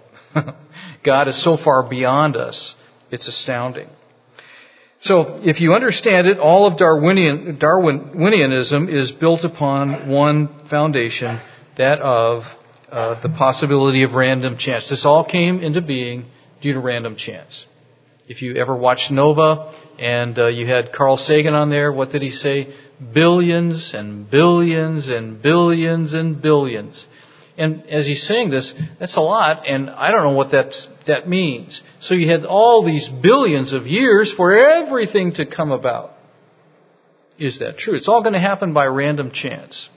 God is so far beyond us. It's astounding. So, if you understand it, all of Darwinianism is built upon one foundation, that of the possibility of random chance. This all came into being due to random chance. If you ever watched Nova and you had Carl Sagan on there, what did he say? Billions and billions and billions and billions. And as he's saying this, that's a lot, and I don't know what that means. So you had all these billions of years for everything to come about. Is that true? It's all going to happen by random chance.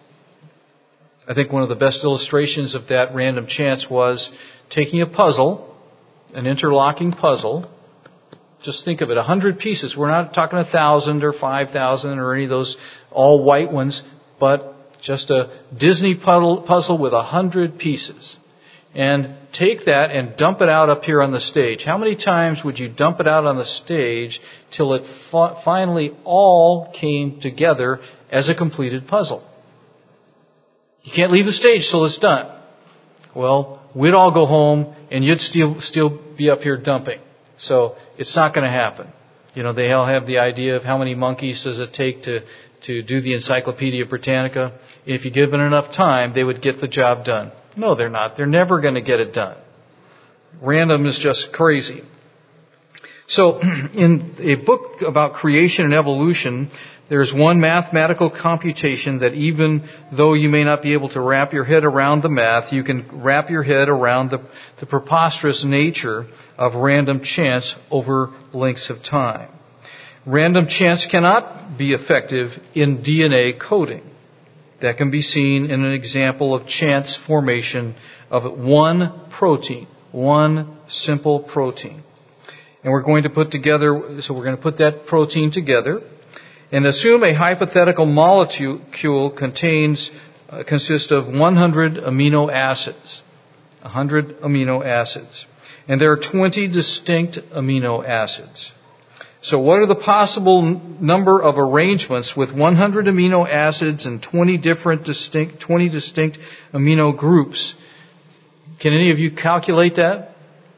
I think one of the best illustrations of that random chance was taking a puzzle, an interlocking puzzle. Just think of it, 100 pieces. We're not talking 1,000 or 5,000 or any of those all white ones, but just a Disney puzzle with 100 pieces. and take that and dump it out up here on the stage. How many times would you dump it out on the stage till it finally all came together as a completed puzzle? You can't leave the stage till it's done. Well, we'd all go home and you'd still be up here dumping. So it's not going to happen. You know, they all have the idea of how many monkeys does it take to do the Encyclopedia Britannica. If you give it enough time, they would get the job done. No, they're not. They're never going to get it done. Random is just crazy. So, in a book about creation and evolution, there's one mathematical computation that even though you may not be able to wrap your head around the math, you can wrap your head around the preposterous nature of random chance over lengths of time. Random chance cannot be effective in DNA coding. That can be seen in an example of chance formation of one protein, one simple protein. And we're going to put that protein together and assume a hypothetical molecule consists of 100 amino acids. 100 amino acids. And there are 20 distinct amino acids. So what are the possible number of arrangements with 100 amino acids and 20 distinct amino groups? Can any of you calculate that?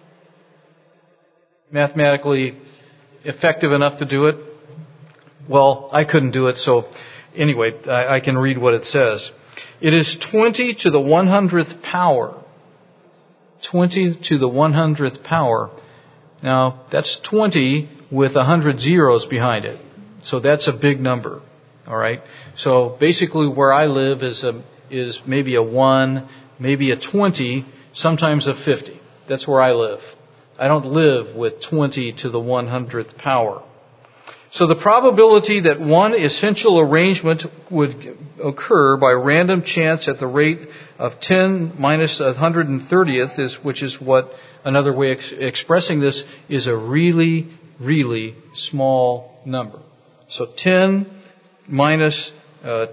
Mathematically effective enough to do it? Well, I couldn't do it, so anyway, I can read what it says. It is 20 to the 100th power. 20 to the 100th power. Now, that's 20 with 100 zeros behind it. So that's a big number. All right? So basically where I live is maybe a 1, maybe a 20, sometimes a 50. That's where I live. I don't live with 20 to the 100th power. So the probability that one essential arrangement would occur by random chance at the rate of 10 minus 130th, which is what another way expressing this is a really, really small number. So 10 minus the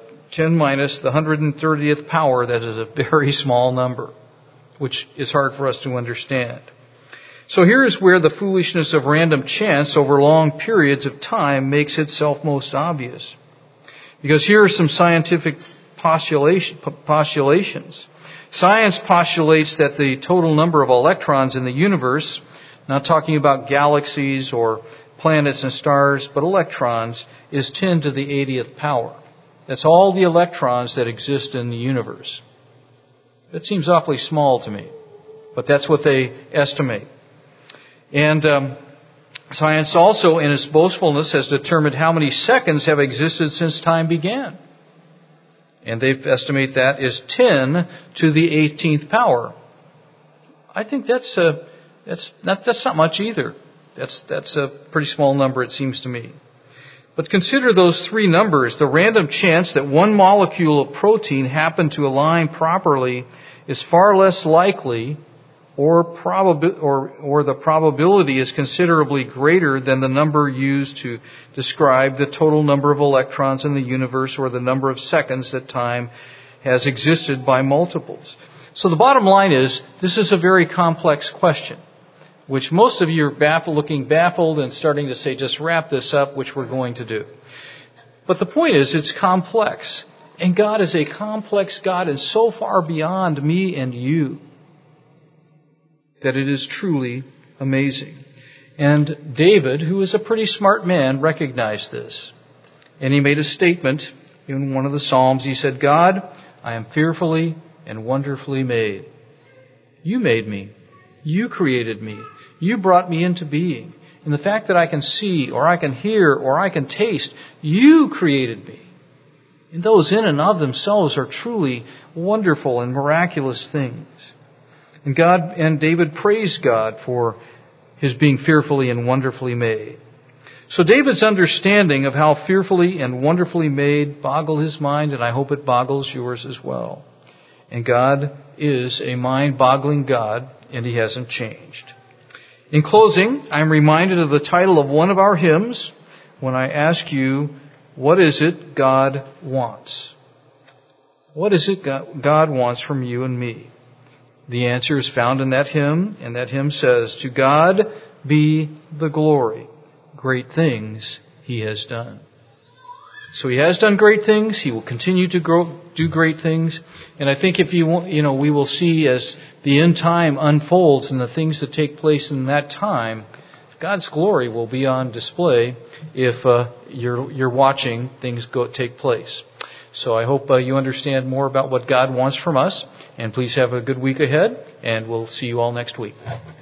130th power, that is a very small number, which is hard for us to understand. So here is where the foolishness of random chance over long periods of time makes itself most obvious. Because here are some scientific postulations. Science postulates that the total number of electrons in the universe, not talking about galaxies or planets and stars, but electrons, is 10 to the 80th power. That's all the electrons that exist in the universe. That seems awfully small to me, but that's what they estimate. And science also, in its boastfulness, has determined how many seconds have existed since time began. And they estimate that is 10 to the 18th power. I think that's not much either. That's a pretty small number, it seems to me. But consider those three numbers. The random chance that one molecule of protein happened to align properly is far less likely, or the probability is considerably greater than the number used to describe the total number of electrons in the universe or the number of seconds that time has existed by multiples. So the bottom line is, this is a very complex question, which most of you are looking baffled and starting to say, just wrap this up, which we're going to do. But the point is, it's complex. And God is a complex God and so far beyond me and you that it is truly amazing. And David, who is a pretty smart man, recognized this. And he made a statement in one of the Psalms. He said, God, I am fearfully and wonderfully made. You made me. You created me. You brought me into being. And the fact that I can see, or I can hear, or I can taste, you created me. And those in and of themselves are truly wonderful and miraculous things. And David praised God for his being fearfully and wonderfully made. So David's understanding of how fearfully and wonderfully made boggled his mind, and I hope it boggles yours as well. And God is a mind-boggling God, and He hasn't changed. In closing, I'm reminded of the title of one of our hymns when I ask you, what is it God wants? What is it God wants from you and me? The answer is found in that hymn, and that hymn says, "To God be the glory, great things He has done." So He has done great things. He will continue to do great things. And I think if we will see as the end time unfolds and the things that take place in that time, God's glory will be on display if you're watching things take place. So I hope you understand more about what God wants from us. And please have a good week ahead, and we'll see you all next week.